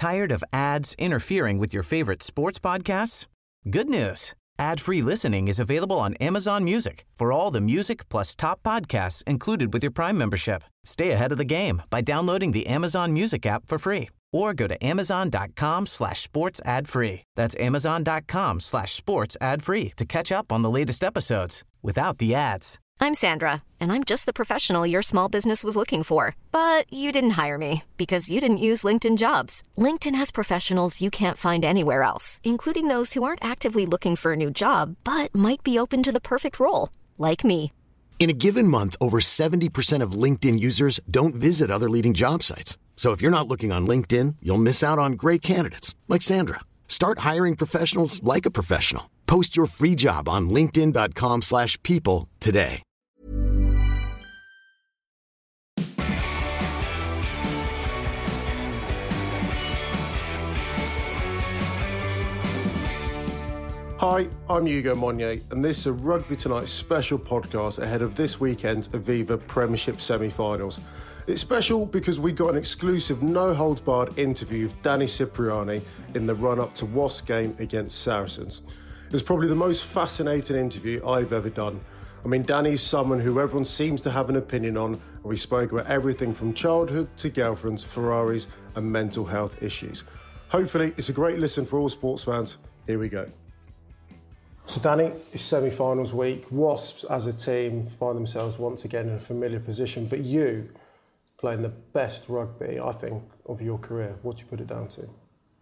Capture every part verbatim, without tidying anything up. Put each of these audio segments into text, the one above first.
Tired of ads interfering with your favorite sports podcasts? Good news. Ad-free listening is available on Amazon Music for all the music plus top podcasts included with your Prime membership. Stay ahead of the game by downloading the Amazon Music app for free or go to amazon.com slash sports ad free. That's amazon.com slash sports ad free to catch up on the latest episodes without the ads. I'm Sandra, and I'm just the professional your small business was looking for. But you didn't hire me because you didn't use LinkedIn Jobs. LinkedIn has professionals you can't find anywhere else, including those who aren't actively looking for a new job, but might be open to the perfect role, like me. In a given month, over seventy percent of LinkedIn users don't visit other leading job sites. So if you're not looking on LinkedIn, you'll miss out on great candidates like Sandra. Start hiring professionals like a professional. Post your free job on linkedin.com slash people today. Hi, I'm Hugo Monnier, and this is a Rugby Tonight special podcast ahead of this weekend's Aviva Premiership semi-finals. It's special because we got an exclusive no-holds-barred interview with Danny Cipriani in the run-up to Wasps game against Saracens. It was probably the most fascinating interview I've ever done. I mean, Danny's someone who everyone seems to have an opinion on, and we spoke about everything from childhood to girlfriends, Ferraris, and mental health issues. Hopefully, it's a great listen for all sports fans. Here we go. So Danny, it's semi-finals week. Wasps as a team find themselves once again in a familiar position, but you playing the best rugby, I think, of your career. What do you put it down to?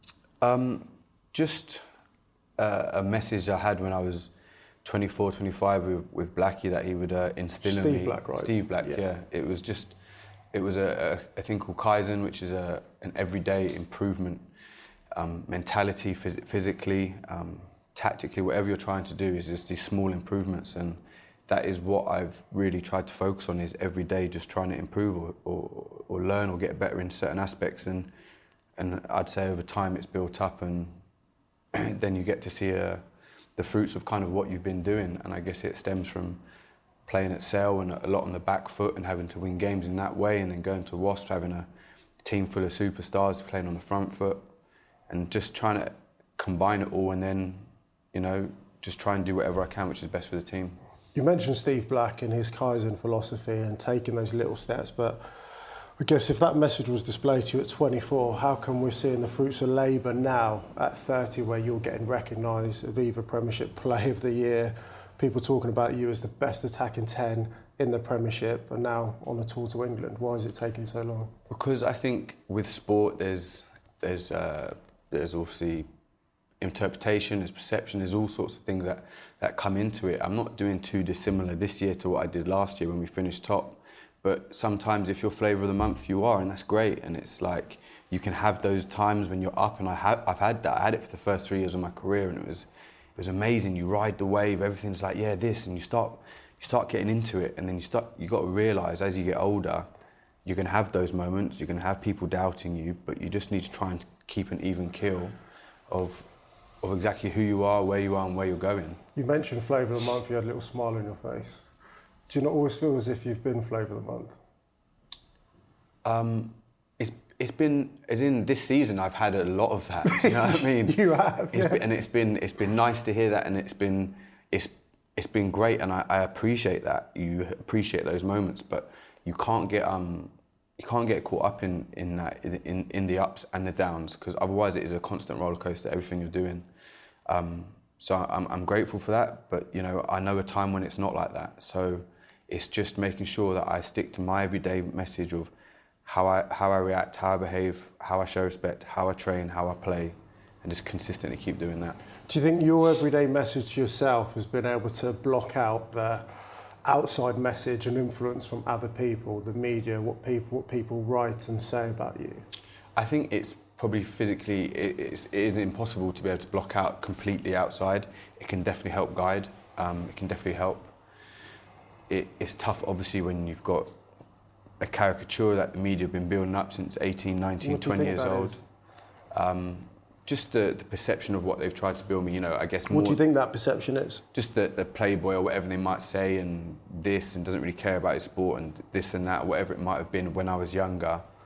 Um, just uh, a message I had when I was twenty-four, twenty-five with, with Blackie that he would uh, instill in me. Steve Black, right? Steve Black, yeah. yeah. It was just, it was a, a, a thing called Kaizen, which is a, an everyday improvement um, mentality, phys- physically, um, tactically, whatever you're trying to do is just these small improvements, and that is what I've really tried to focus on, is every day just trying to improve or, or, or learn or get better in certain aspects, and and I'd say over time it's built up, and then you get to see uh, the fruits of kind of what you've been doing, and I guess it stems from playing at Sale and a lot on the back foot and having to win games in that way, and then going to Wasps, having a team full of superstars playing on the front foot, and just trying to combine it all, and then, you know, just try and do whatever I can, which is best for the team. You mentioned Steve Black and his Kaizen philosophy and taking those little steps, but I guess if that message was displayed to you at twenty-four, how come we're seeing the fruits of labour now at thirty, where you're getting recognised, Aviva Premiership Player of the Year, people talking about you as the best attacking ten in the Premiership, and now on a tour to England? Why is it taking so long? Because I think with sport, there's there's uh, there's obviously interpretation, there's perception, there's all sorts of things that, that come into it. I'm not doing too dissimilar this year to what I did last year when we finished top. But sometimes if you're flavour of the month, you are, and that's great. And it's like, you can have those times when you're up, and I have, I've had that. I had it for the first three years of my career, and it was it was amazing. You ride the wave, everything's like, yeah, this, and you start you start getting into it, and then you start you got to realise as you get older, you're going to have those moments, you're going to have people doubting you, but you just need to try and keep an even keel of of exactly who you are, where you are, and where you're going. You mentioned flavour of the month, you had a little smile on your face. Do you not always feel as if you've been flavour of the month? Um, it's it's been, as in this season, I've had a lot of that. Do you know what I mean? You have, it's yeah. been, and it's been it's been nice to hear that, and it's been it's it's been great, and I, I appreciate that. You appreciate those moments, but you can't get um you can't get caught up in in that in in the ups and the downs, because otherwise it is a constant roller coaster. Everything you're doing. Um, so I'm, I'm grateful for that, but you know, I know a time when it's not like that. So it's just making sure that I stick to my everyday message of how I how I react, how I behave, how I show respect, how I train, how I play, and just consistently keep doing that. Do you think your everyday message to yourself has been able to block out the outside message and influence from other people, the media, what people what people write and say about you? I think it's probably physically, it, it's, it isn't impossible to be able to block out completely outside. It can definitely help guide, um, it can definitely help. It, it's tough, obviously, when you've got a caricature that the media have been building up since eighteen, nineteen, twenty years old. Um, just the, the perception of what they've tried to build me, you know, I guess more... What do you think that perception is? Just the, the playboy or whatever they might say, and this, and doesn't really care about his sport, and this and that, whatever it might have been when I was younger.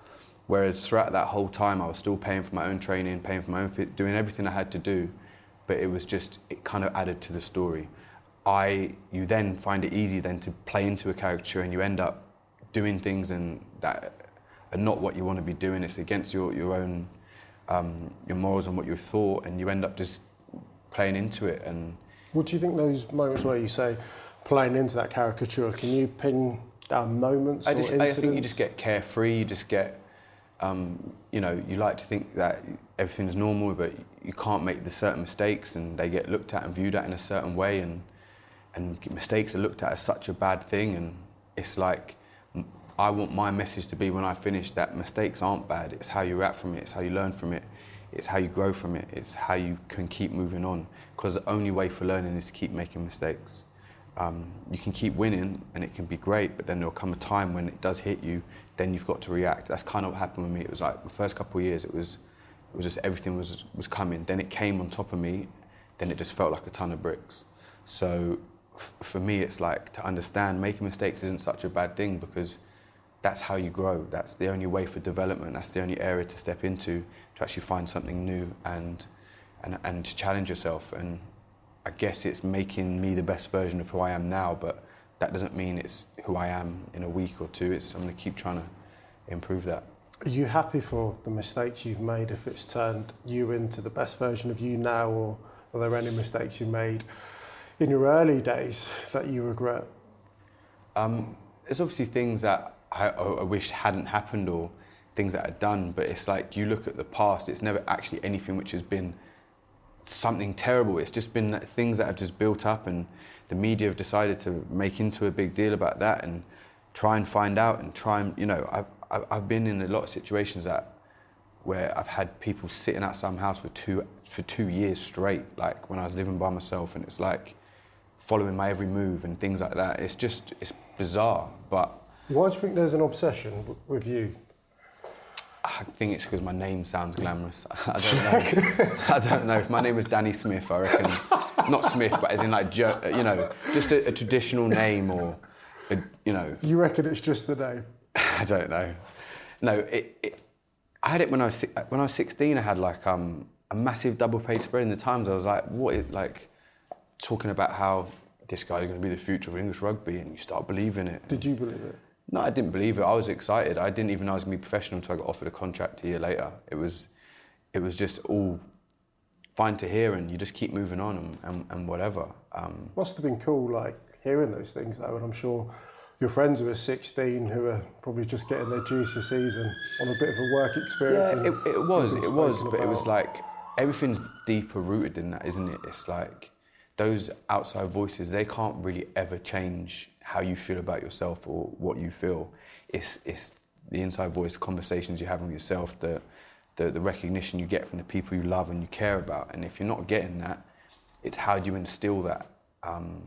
Whereas throughout that whole time, I was still paying for my own training, paying for my own fit, doing everything I had to do, but it was just, it kind of added to the story. I, you then find it easy then to play into a caricature, and you end up doing things and that are not what you want to be doing. It's against your, your own, um, your morals and what you thought, and you end up just playing into it. And what do you think those moments where you say playing into that caricature, can you pin down moments I or just, incidents? I think you just get carefree, you just get, um, you know, you like to think that everything's normal, but you can't make the certain mistakes, and they get looked at and viewed at in a certain way, and and mistakes are looked at as such a bad thing. And it's like, I want my message to be when I finish that mistakes aren't bad. It's how you react from it, it's how you learn from it, it's how you grow from it, it's how you can keep moving on. Because the only way for learning is to keep making mistakes. Um, you can keep winning and it can be great, but then there'll come a time when it does hit you, then you've got to react. That's kind of what happened with me. It was like the first couple of years, it was, it was just everything was was coming. Then it came on top of me, then it just felt like a ton of bricks. So f- for me, it's like to understand making mistakes isn't such a bad thing, because that's how you grow. That's the only way for development. That's the only area to step into to actually find something new and and and to challenge yourself. And I guess it's making me the best version of who I am now, but that doesn't mean it's who I am in a week or two. It's I'm going to keep trying to improve that. Are you happy for the mistakes you've made if it's turned you into the best version of you now, or are there any mistakes you made in your early days that you regret? Um, there's obviously things that I, I wish hadn't happened, or things that I'd done, but it's like you look at the past, it's never actually anything which has been something terrible. It's just been things that have just built up, and the media have decided to make into a big deal about that and try and find out and try and, you know, I've, I've been in a lot of situations that where I've had people sitting outside my house for two for two years straight, like when I was living by myself, and it's like following my every move and things like that. It's just, it's bizarre, but... Why do you think there's an obsession w- with you? I think it's because my name sounds glamorous. I don't know. I don't know. If my name was Danny Smith, I reckon, not Smith, but as in like, you know, just a, a traditional name, or, a, you know. You reckon it's just the name? I don't know. No, it, it, I had it when I was when I was sixteen. I had like um, a massive double page spread in the Times. I was like, what is, like, talking about how this guy is going to be the future of English rugby, and you start believing it. Did you believe it? No, I didn't believe it. I was excited. I didn't even know I was going to be professional until I got offered a contract a year later. It was, it was just all fine to hear, and you just keep moving on and, and, and whatever. Um, Must have been cool, like, hearing those things, though, and I'm sure your friends who are sixteen, who are probably just getting their juicy season on a bit of a work experience. Yeah, and it, it was, it was, but about. it was like, everything's deeper rooted in that, isn't it? It's like, those outside voices, they can't really ever change how you feel about yourself or what you feel. It's it's the inside voice, the conversations you have with yourself, the, the the recognition you get from the people you love and you care about. And if you're not getting that, it's how do you instill that? Um,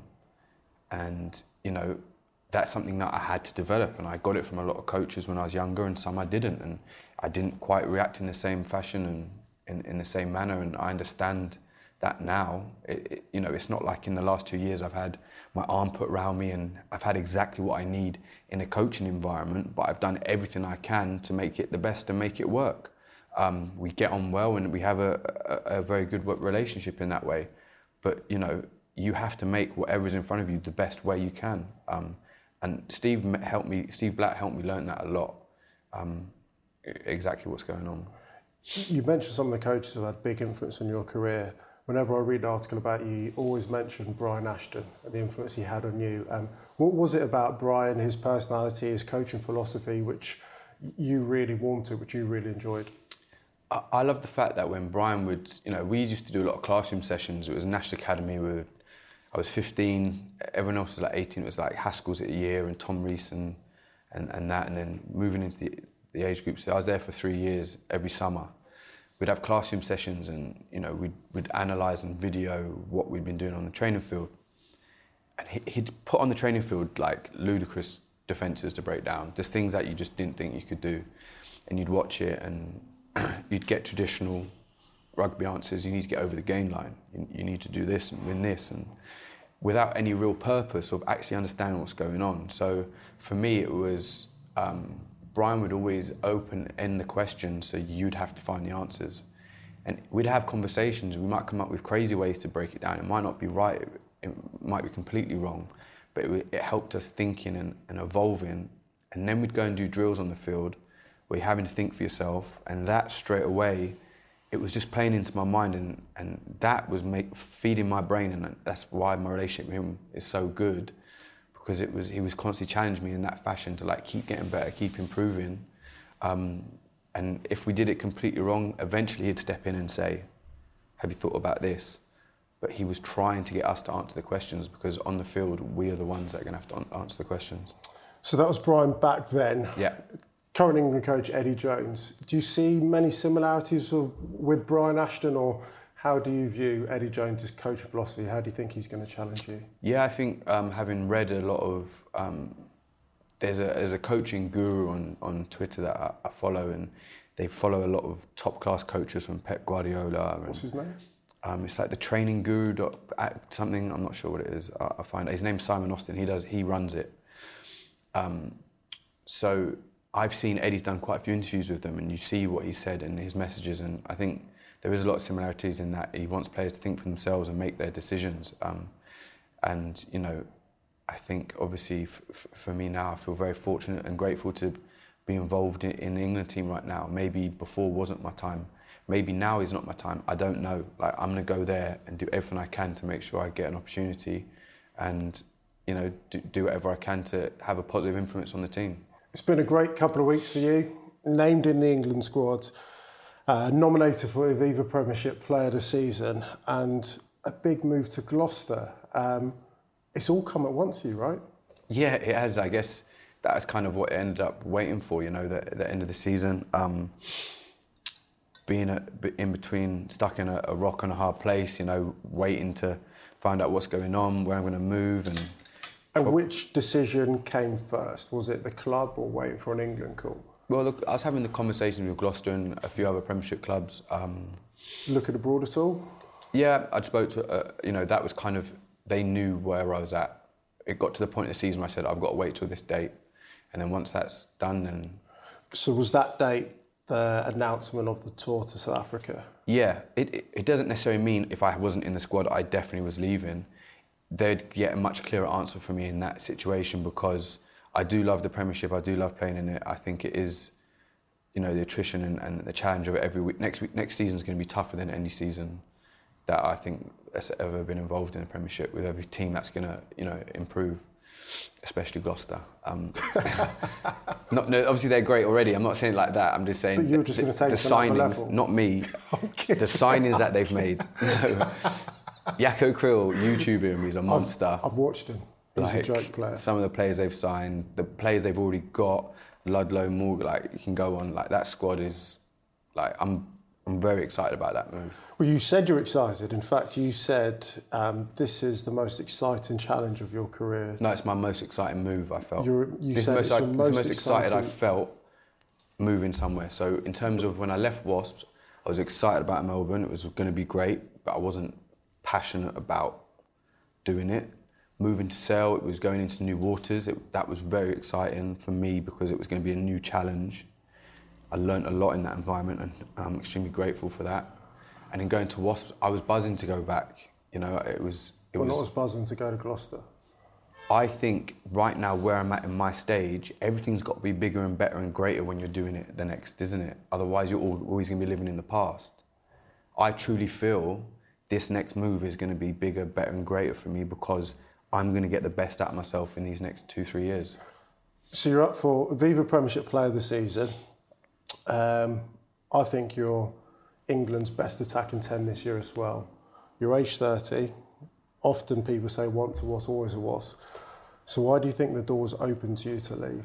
and, you know, that's something that I had to develop, and I got it from a lot of coaches when I was younger, and some I didn't. And I didn't quite react in the same fashion and in, in the same manner, and I understand that now. It, it, you know, it's not like in the last two years I've had my arm put around me and I've had exactly what I need in a coaching environment, but I've done everything I can to make it the best and make it work. Um, we get on well, and we have a, a, a very good relationship in that way. But, you know, you have to make whatever is in front of you the best way you can. Um, and Steve helped me, Steve Black helped me learn that a lot, um, exactly what's going on. You mentioned some of the coaches who had big influence on your career. Whenever I read an article about you, you always mention Brian Ashton and the influence he had on you. Um, what was it about Brian, his personality, his coaching philosophy, which you really warmed to, which you really enjoyed? I, I love the fact that when Brian would, you know, we used to do a lot of classroom sessions. It was National Academy. We would, I was fifteen, everyone else was like eighteen. It was like Haskell's at a year and Tom Rees and, and, and that, and then moving into the, the age groups. So I was there for three years every summer. We'd have classroom sessions, and, you know, we'd, we'd analyse and video what we'd been doing on the training field. And he, he'd put on the training field like ludicrous defences to break down, just things that you just didn't think you could do. And you'd watch it, and you'd get traditional rugby answers. You need to get over the gain line. You, you need to do this and win this, and without any real purpose of actually understanding what's going on. So for me, it was um, Brian would always open end the question so you'd have to find the answers. And we'd have conversations, we might come up with crazy ways to break it down. It might not be right, it might be completely wrong, but it, it helped us thinking and, and evolving. And then we'd go and do drills on the field where you're having to think for yourself, and that straight away, it was just playing into my mind, and, and that was make, feeding my brain, and that's why my relationship with him is so good, because it was he was constantly challenging me in that fashion to like keep getting better, keep improving. Um, and if we did it completely wrong, eventually he'd step in and say, have you thought about this? But he was trying to get us to answer the questions, because on the field, we are the ones that are going to have to answer the questions. So that was Brian back then. Yeah. Current England coach Eddie Jones. Do you see many similarities with Brian Ashton, or how do you view Eddie Jones' coaching philosophy? How do you think he's going to challenge you? Yeah, I think um, having read a lot of, um, there's a there's a coaching guru on, on Twitter that I, I follow, and they follow a lot of top class coaches from Pep Guardiola. And, what's his name? Um, it's like the training guru dot something. I'm not sure what it is. I, I find his name's Simon Austin. He does he runs it. Um, so. I've seen Eddie's done quite a few interviews with them, and you see what he said and his messages, and I think there is a lot of similarities in that he wants players to think for themselves and make their decisions. Um, and, you know, I think obviously f- f- for me now, I feel very fortunate and grateful to be involved in, in the England team right now. Maybe before wasn't my time. Maybe now is not my time. I don't know. Like, I'm going to go there and do everything I can to make sure I get an opportunity and, you know, do, do whatever I can to have a positive influence on the team. It's been a great couple of weeks for you. Named in the England squad, uh, nominated for the Aviva Premiership Player of the Season, and a big move to Gloucester. Um, it's all come at once for you, right? Yeah, it has. I guess that's kind of what I ended up waiting for, you know, the, the end of the season. Um, being a, in between, stuck in a, a rock and a hard place, you know, waiting to find out what's going on, where I'm going to move, and And which decision came first? Was it the club or waiting for an England call? Well, look, I was having the conversation with Gloucester and a few other Premiership clubs. Um, Looking abroad at all? Yeah, I spoke to, uh, you know, that was kind of, they knew where I was at. It got to the point of the season where I said, I've got to wait till this date. And then once that's done, then... So was that date the announcement of the tour to South Africa? Yeah, it, it, it doesn't necessarily mean if I wasn't in the squad, I definitely was leaving. They'd get a much clearer answer from me in that situation, because I do love the Premiership, I do love playing in it. I think it is, you know, the attrition and, and the challenge of it every week. Next week, next season's going to be tougher than any season that I think has ever been involved in the Premiership, with every team that's going to, you know, improve, especially Gloucester. Um, not, no, obviously they're great already. I'm not saying it like that. I'm just saying but you're just the, going to take the it to another signings, level. not me. The signings that they've made. No. Yako Krill, YouTube him, he's a monster. I've, I've watched him. He's like, a joke player. Some of the players they've signed, the players they've already got, Ludlow, Morgan, like, you can go on. Like, that squad is, like, I'm I'm very excited about that move. Well, you said you're excited. In fact, you said um, this is the most exciting challenge of your career. No, it's my most exciting move, I felt. You're, you this said is it's the your most, most, the most excited exciting... I felt moving somewhere. So in terms of when I left Wasps, I was excited about Melbourne. It was going to be great, but I wasn't passionate about doing it. Moving to Sale, it was going into new waters. It, that was very exciting for me because it was going to be a new challenge. I learnt a lot in that environment, and I'm extremely grateful for that. And then going to Wasps, I was buzzing to go back. You know, it was... It well, was, not as buzzing to go to Gloucester. I think right now where I'm at in my stage, everything's got to be bigger and better and greater when you're doing it the next, isn't it? Otherwise, you're always going to be living in the past. I truly feel this next move is going to be bigger, better and greater for me because I'm going to get the best out of myself in these next two, three years. So you're up for Aviva Premiership Player of the Season. Um, I think you're England's best attacking ten this year as well. You're age thirty. Often people say once a was, always a was. So why do you think the door's open to you to leave?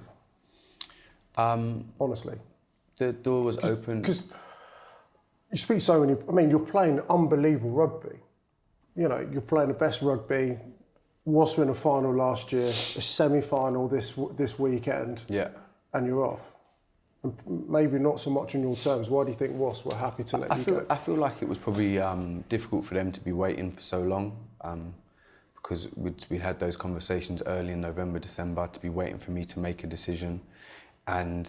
Um, Honestly. The door was Cause, open... Because you speak so many... I mean, you're playing unbelievable rugby. You know, you're playing the best rugby. Wasps were in a final last year, a semi-final this this weekend. Yeah. And you're off. And maybe not so much on your terms. Why do you think Wasps were happy to let I you feel, go? I feel like it was probably um, difficult for them to be waiting for so long um, because we'd, we'd had those conversations early in November, December to be waiting for me to make a decision. And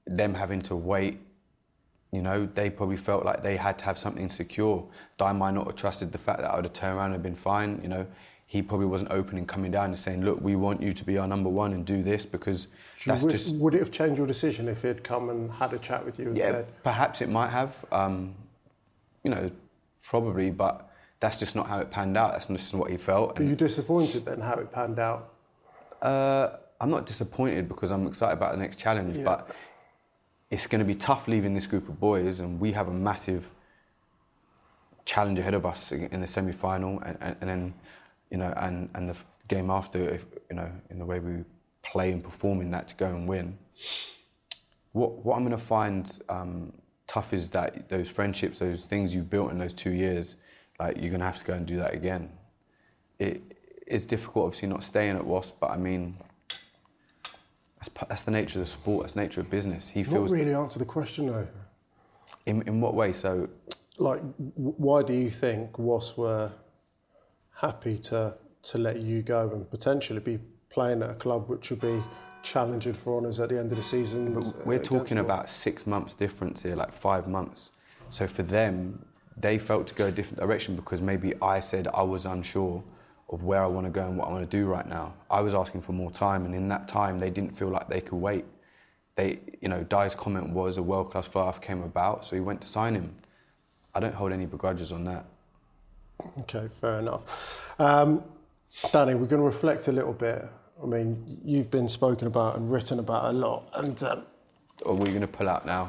them having to wait, you know, they probably felt like they had to have something secure. Di might not have trusted the fact that I would have turned around and been fine, you know. He probably wasn't open and coming down and saying, look, we want you to be our number one and do this, because that's would, just... Would it have changed your decision if he'd come and had a chat with you and yeah, said... perhaps it might have, um, you know, probably, but that's just not how it panned out. That's just what he felt. Are you disappointed then how it panned out? Uh, I'm not disappointed because I'm excited about the next challenge, yeah. but it's going to be tough leaving this group of boys, and we have a massive challenge ahead of us in the semi-final, and, and, and then, you know, and, and the game after, if, you know, in the way we play and perform in that to go and win. What, what I'm going to find um, tough is that those friendships, those things you've built in those two years, like, you're going to have to go and do that again. It, it's difficult, obviously, not staying at Wasp, but I mean, that's, that's the nature of the sport, that's the nature of business. He feels... Not really answer the question, though. In, in what way? So... Like, w- why do you think Wasp were happy to, to let you go and potentially be playing at a club which would be challenging for honours at the end of the season? But we're talking about six months difference here, like five months. So for them, they felt to go a different direction because maybe I said I was unsure of where I want to go and what I want to do right now. I was asking for more time, and in that time, they didn't feel like they could wait. They, you know, Di's comment was a world-class fly-half came about, so he went to sign him. I don't hold any begrudges on that. Okay, fair enough. Um, Danny, we're going to reflect a little bit. I mean, you've been spoken about and written about a lot, and... Um, Or are we going to pull out now?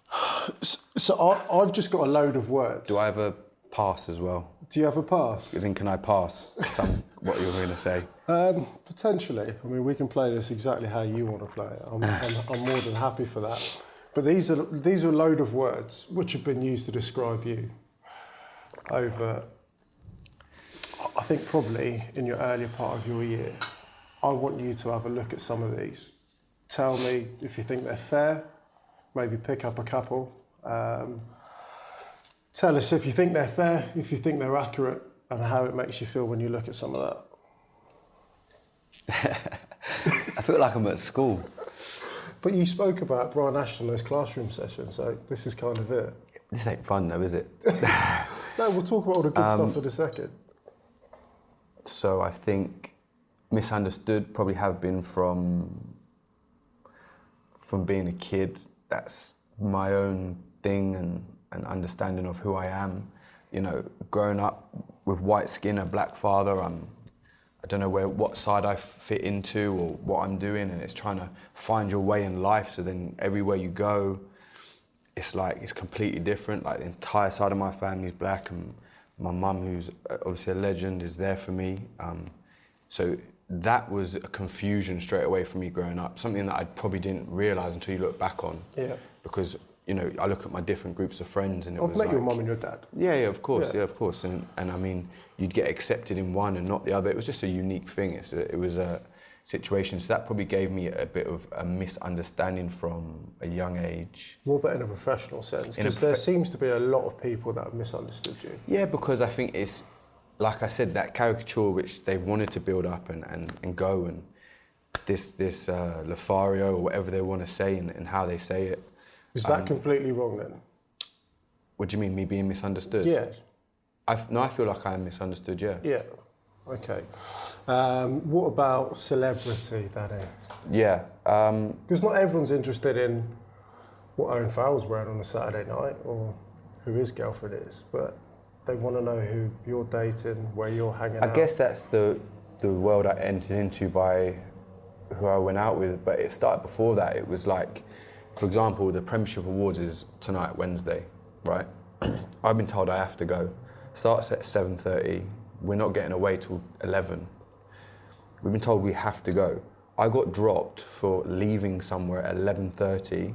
So I, I've just got a load of words. Do I have a pass as well? Do you have a pass? As in, can I pass some what you were going to say? Um, potentially. I mean, we can play this exactly how you want to play it. I'm, I'm, I'm more than happy for that. But these are these are a load of words which have been used to describe you over, I think, probably in your earlier part of your year. I want you to have a look at some of these. Tell me if you think they're fair. Maybe pick up a couple. Um, tell us if you think they're fair, if you think they're accurate, and how it makes you feel when you look at some of that. I feel like I'm at school. But you spoke about Brian Ashton in those classroom sessions, so this is kind of it. This ain't fun though, is it? No, we'll talk about all the good um, stuff in a second. So I think misunderstood probably have been from from being a kid. That's my own thing and, and understanding of who I am. You know, growing up with white skin, a black father, I'm, I don't know where what side I fit into or what I'm doing, and it's trying to find your way in life. So then everywhere you go, it's like it's completely different. Like the entire side of my family is black, and my mum, who's obviously a legend, is there for me. Um, so that was a confusion straight away for me growing up, something that I probably didn't realise until you look back on. Yeah. Because, you know, I look at my different groups of friends and it I've was met like... your mum and your dad. Yeah, yeah, of course, yeah, yeah of course. And, and I mean, you'd get accepted in one and not the other. It was just a unique thing. It's a, it was a situation. So that probably gave me a bit of a misunderstanding from a young age. More but in a professional sense, because there seems to be a lot of people that have misunderstood you. Yeah, because I think it's, like I said, that caricature which they've wanted to build up and, and, and go, and this this uh, Lothario or whatever they want to say and, and how they say it. Is that um, completely wrong then? What do you mean, me being misunderstood? Yeah. I, no, I feel like I am misunderstood, yeah. Yeah, okay. Um, what about celebrity, Danny? Yeah. Um, because not everyone's interested in what Owen Farrell's wearing on a Saturday night or who his girlfriend is, but they want to know who you're dating, where you're hanging I out. I guess that's the the world I entered into by who I went out with, but it started before that. It was like, for example, the Premiership Awards is tonight, Wednesday, right? I've been told I have to go. Starts at seven thirty. We're not getting away till eleven. We've been told we have to go. I got dropped for leaving somewhere at eleven thirty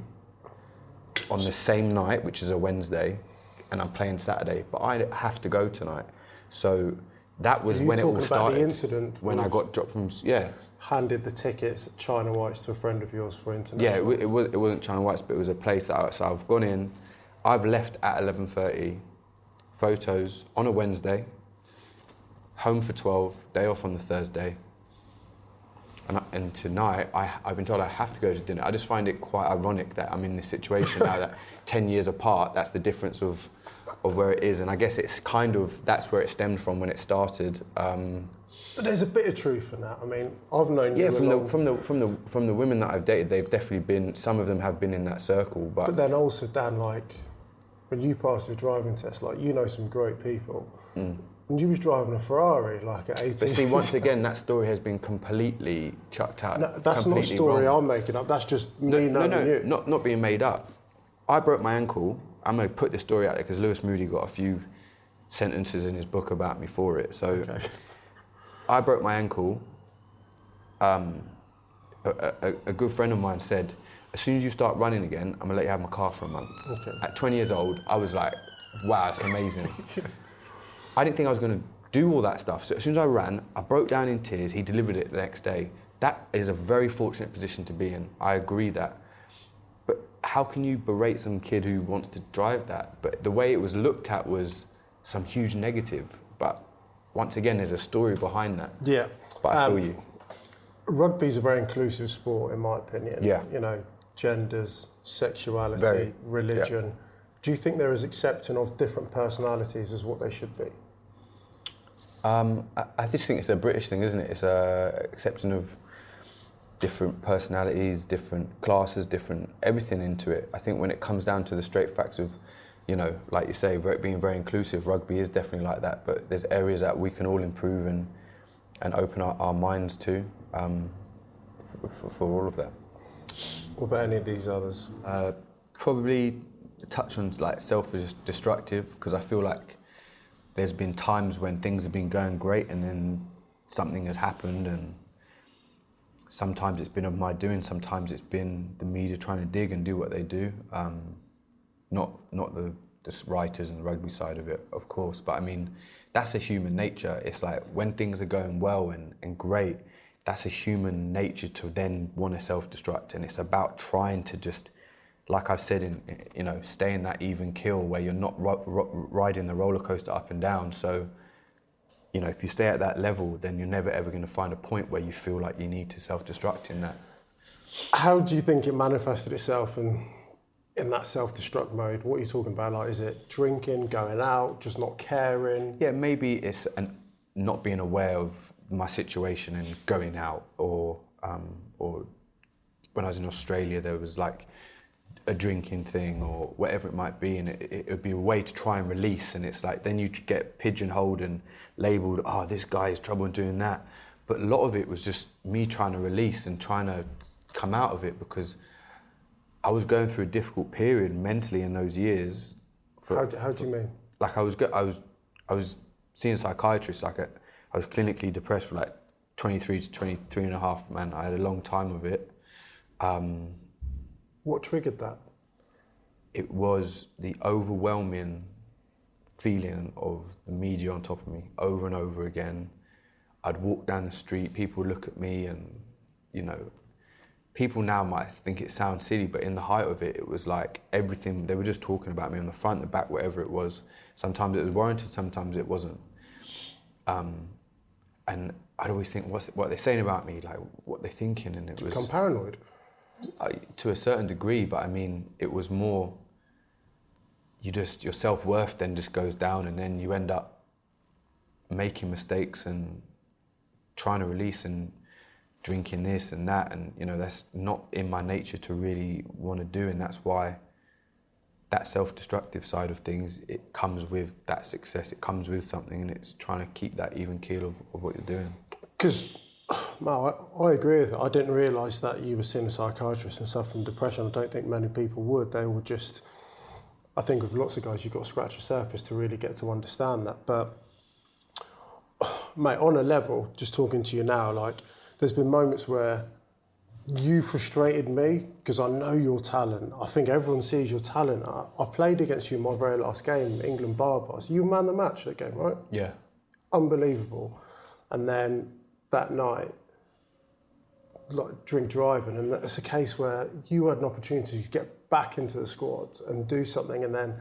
on the same night, which is a Wednesday, and I'm playing Saturday, but I have to go tonight. So that was when it all started. About the incident when I got dropped from, yeah. Handed the tickets, China Whites, to a friend of yours for international. Yeah, it, it, was, it wasn't China Whites, but it was a place that I, so I've gone in, I've left at eleven thirty, photos on a Wednesday, home for twelve, day off on the Thursday. And, I, and tonight, I, I've been told I have to go to dinner. I just find it quite ironic that I'm in this situation now that ten years apart, that's the difference of, of where it is. And I guess it's kind of, that's where it stemmed from when it started. Um, but there's a bit of truth in that. I mean, I've known yeah, you from along... the, from, the, from, the, from the women that I've dated, they've definitely been, some of them have been in that circle. But, but then also, Dan, like, when you passed your driving test, like, you know some great people. Mm. And you was driving a Ferrari, like, at eighteen. But see, once again, that story has been completely chucked out. No, that's not a story wrong. I'm making up. That's just me no, knowing no, no, you. Not, not being made up. I broke my ankle. I'm going to put this story out there because Lewis Moody got a few sentences in his book about me for it. So okay. I broke my ankle. Um, a, a, a good friend of mine said, as soon as you start running again, I'm going to let you have my car for a month. Okay. At twenty years old, I was like, wow, that's amazing. I didn't think I was going to do all that stuff. So as soon as I ran, I broke down in tears. He delivered it the next day. That is a very fortunate position to be in. I agree that. But how can you berate some kid who wants to drive that? But the way it was looked at was some huge negative. But once again, there's a story behind that. Yeah. But I um, feel you. Rugby's a very inclusive sport, in my opinion. Yeah. You know, genders, sexuality, very, religion. Yeah. Do you think there is accepting of different personalities as what they should be? Um, I, I just think it's a British thing, isn't it? It's a accepting of different personalities, different classes, different everything into it. I think when it comes down to the straight facts of, you know, like you say, very, being very inclusive, rugby is definitely like that. But there's areas that we can all improve and and open our, our minds to um, for, for, for all of that. What about any of these others? Uh, probably touch on like self-destructive, because I feel like there's been times when things have been going great and then something has happened, and sometimes it's been of my doing, sometimes it's been the media trying to dig and do what they do. Um, not not the, the writers and the rugby side of it, of course, but I mean, that's a human nature. It's like when things are going well and, and great, that's a human nature to then want to self-destruct, and it's about trying to just, like I've said, in, you know, stay in that even keel where you're not ro- ro- riding the roller coaster up and down. So, you know, if you stay at that level, then you're never ever going to find a point where you feel like you need to self-destruct in that. How do you think it manifested itself in, in that self-destruct mode? What are you talking about? Like, is it drinking, going out, just not caring? Yeah, maybe it's an, not being aware of my situation and going out, or um, or when I was in Australia, there was like a drinking thing or whatever it might be, and it, it would be a way to try and release, and it's like then you get pigeonholed and labelled, oh, this guy is trouble in doing that. But a lot of it was just me trying to release and trying to come out of it, because I was going through a difficult period mentally in those years. For, how, do, how do you mean? Like I was, I was, I was seeing a psychiatrist. Like a, I was clinically depressed for like twenty-three to twenty-three and a half. Man, I had a long time of it. Um, What triggered that? It was the overwhelming feeling of the media on top of me over and over again. I'd walk down the street, people would look at me, and, you know, people now might think it sounds silly, but in the height of it, it was like everything, they were just talking about me on the front, the back, whatever it was. Sometimes it was warranted, sometimes it wasn't. Um, and I'd always think, what's, what are they saying about me? Like, what they're thinking, and it was... Become paranoid? I, to a certain degree, but I mean, it was more, you just, your self-worth then just goes down, and then you end up making mistakes and trying to release and drinking this and that, and you know, that's not in my nature to really want to do, and that's why that self-destructive side of things, it comes with that success, it comes with something, and it's trying to keep that even keel of, of what you're doing. Because, Mal, I, I agree with it. I didn't realise that you were seeing a psychiatrist and suffer from depression. I don't think many people would. They would just, I think with lots of guys, you've got to scratch the surface to really get to understand that. But, mate, on a level, just talking to you now, like, there's been moments where you frustrated me because I know your talent. I think everyone sees your talent. I, I played against you in my very last game, England Barbars. You man the match that game, right? Yeah. Unbelievable. And then that night, like drink driving, and it's a case where you had an opportunity to get back into the squad and do something, and then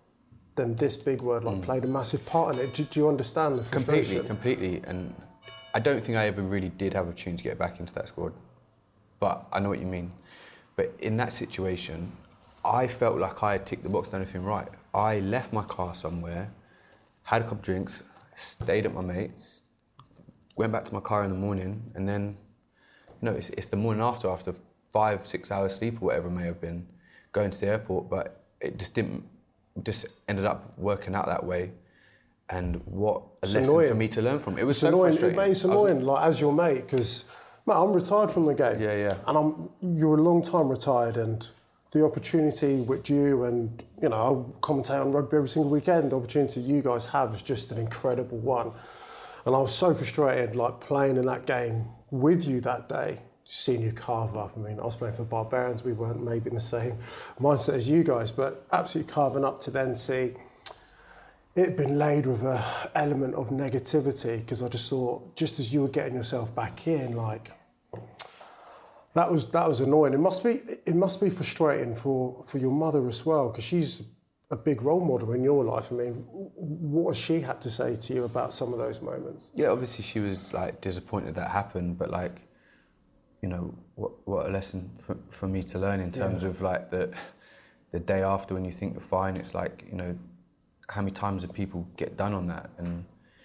then this big word like mm. played a massive part in it. Do, do you understand the frustration? Completely, completely. And I don't think I ever really did have an opportunity to get back into that squad. But I know what you mean. But in that situation, I felt like I had ticked the box, done everything right. I left my car somewhere, had a couple of drinks, stayed at my mate's, went back to my car in the morning, and then, you know, it's, it's the morning after, after five, six hours sleep or whatever it may have been, going to the airport, but it just didn't, just ended up working out that way. And what a it's lesson annoying. for me to learn from. It was it's so annoying. frustrating. It, it's annoying, like, as your mate, because, mate, I'm retired from the game. Yeah, yeah. And I'm, you're a long time retired, and the opportunity with you and, you know, I commentate on rugby every single weekend, the opportunity you guys have is just an incredible one. And I was so frustrated, like, playing in that game with you that day, seeing you carve up. I mean, I was playing for Barbarians, we weren't maybe in the same mindset as you guys, but absolutely carving up to then see it been laid with an element of negativity, because I just thought, just as you were getting yourself back in, like, that was that was annoying. It must be it must be frustrating for, for your mother as well, because she's a big role model in your life. I mean, what has she had to say to you about some of those moments? Yeah, obviously she was like disappointed that happened, but like, you know, what what a lesson for, for me to learn in terms yeah. of like the the day after when you think you're fine. It's like, you know, how many times do people get done on that? And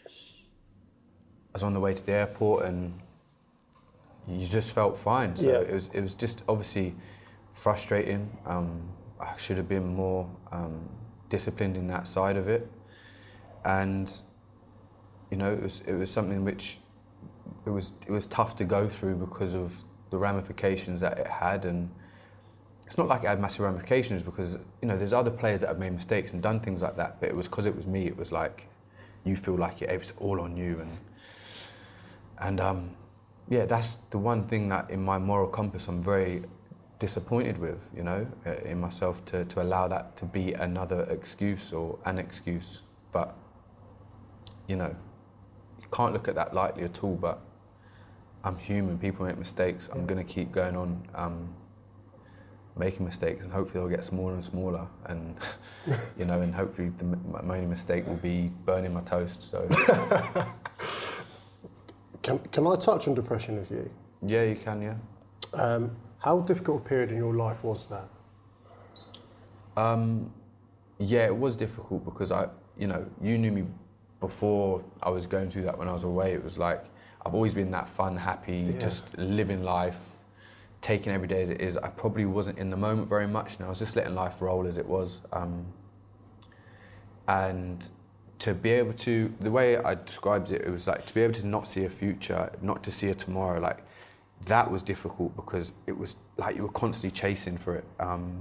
I was on the way to the airport and you just felt fine. So yeah. it was it was just obviously frustrating. Um, I should have been more um, disciplined in that side of it. And you know, it was it was something which it was it was tough to go through because of the ramifications that it had. And it's not like it had massive ramifications, because, you know, there's other players that have made mistakes and done things like that, but it was because it was me. It was like, you feel like it, it's all on you. And, and um, yeah, that's the one thing that in my moral compass I'm very disappointed with, you know, in myself, to, to allow that to be another excuse or an excuse. But, you know, you can't look at that lightly at all, but I'm human, people make mistakes, I'm going to keep going on. Um, making mistakes, and hopefully they'll get smaller and smaller, and you know, and hopefully the, my only mistake will be burning my toast. So, can can I touch on depression with you? Yeah, you can. Yeah. Um, how difficult a period in your life was that? Um, yeah, it was difficult because I, you know, you knew me before I was going through that. When I was away, it was like I've always been that fun, happy, yeah. just living life, taking every day as it is. I probably wasn't in the moment very much, and I was just letting life roll as it was. Um, and to be able to, the way I described it, it was like to be able to not see a future, not to see a tomorrow, like that was difficult, because it was like you were constantly chasing for it. Um,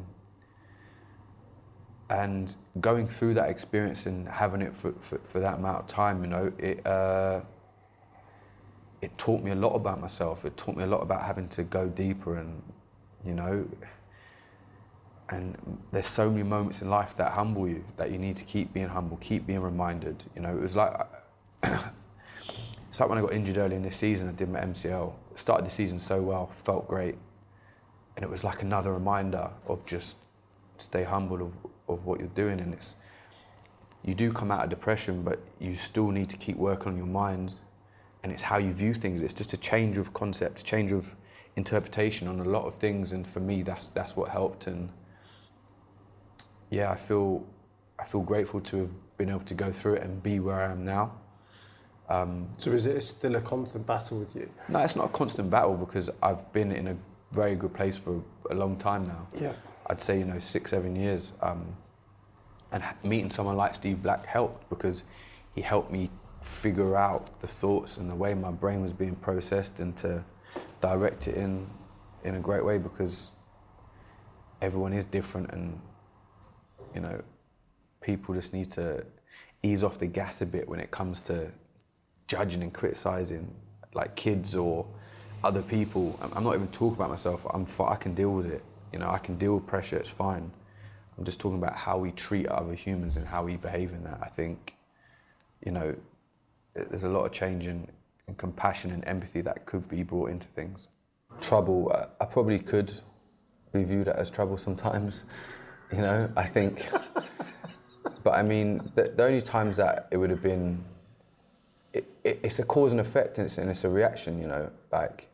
and going through that experience and having it for, for, for that amount of time, you know, it, uh, it taught me a lot about myself. It taught me a lot about having to go deeper, and, you know, and there's so many moments in life that humble you, that you need to keep being humble, keep being reminded. You know, it was like, it's like when I got injured early in this season, I did my M C L, started the season so well, felt great. And it was like another reminder of just stay humble of, of what you're doing. And it's, you do come out of depression, but you still need to keep working on your minds. And it's how you view things. It's just a change of concept, a change of interpretation on a lot of things. And for me, that's that's what helped. And yeah, I feel I feel grateful to have been able to go through it and be where I am now. Um, so is it still a constant battle with you? No, it's not a constant battle, because I've been in a very good place for a long time now. Yeah. I'd say, you know, six, seven years. Um, and meeting someone like Steve Black helped, because he helped me figure out the thoughts and the way my brain was being processed, and to direct it in in a great way, because everyone is different, and, you know, people just need to ease off the gas a bit when it comes to judging and criticising, like kids or other people. I'm not even talking about myself. I'm I can deal with it. You know, I can deal with pressure. It's fine. I'm just talking about how we treat other humans and how we behave in that. I think, you know, there's a lot of change in, in compassion and empathy that could be brought into things. Trouble, uh, I probably could be viewed as trouble sometimes, you know, I think. But I mean, the, the only times that it would have been it, it, it's a cause and effect, and it's, and it's a reaction, you know. Like,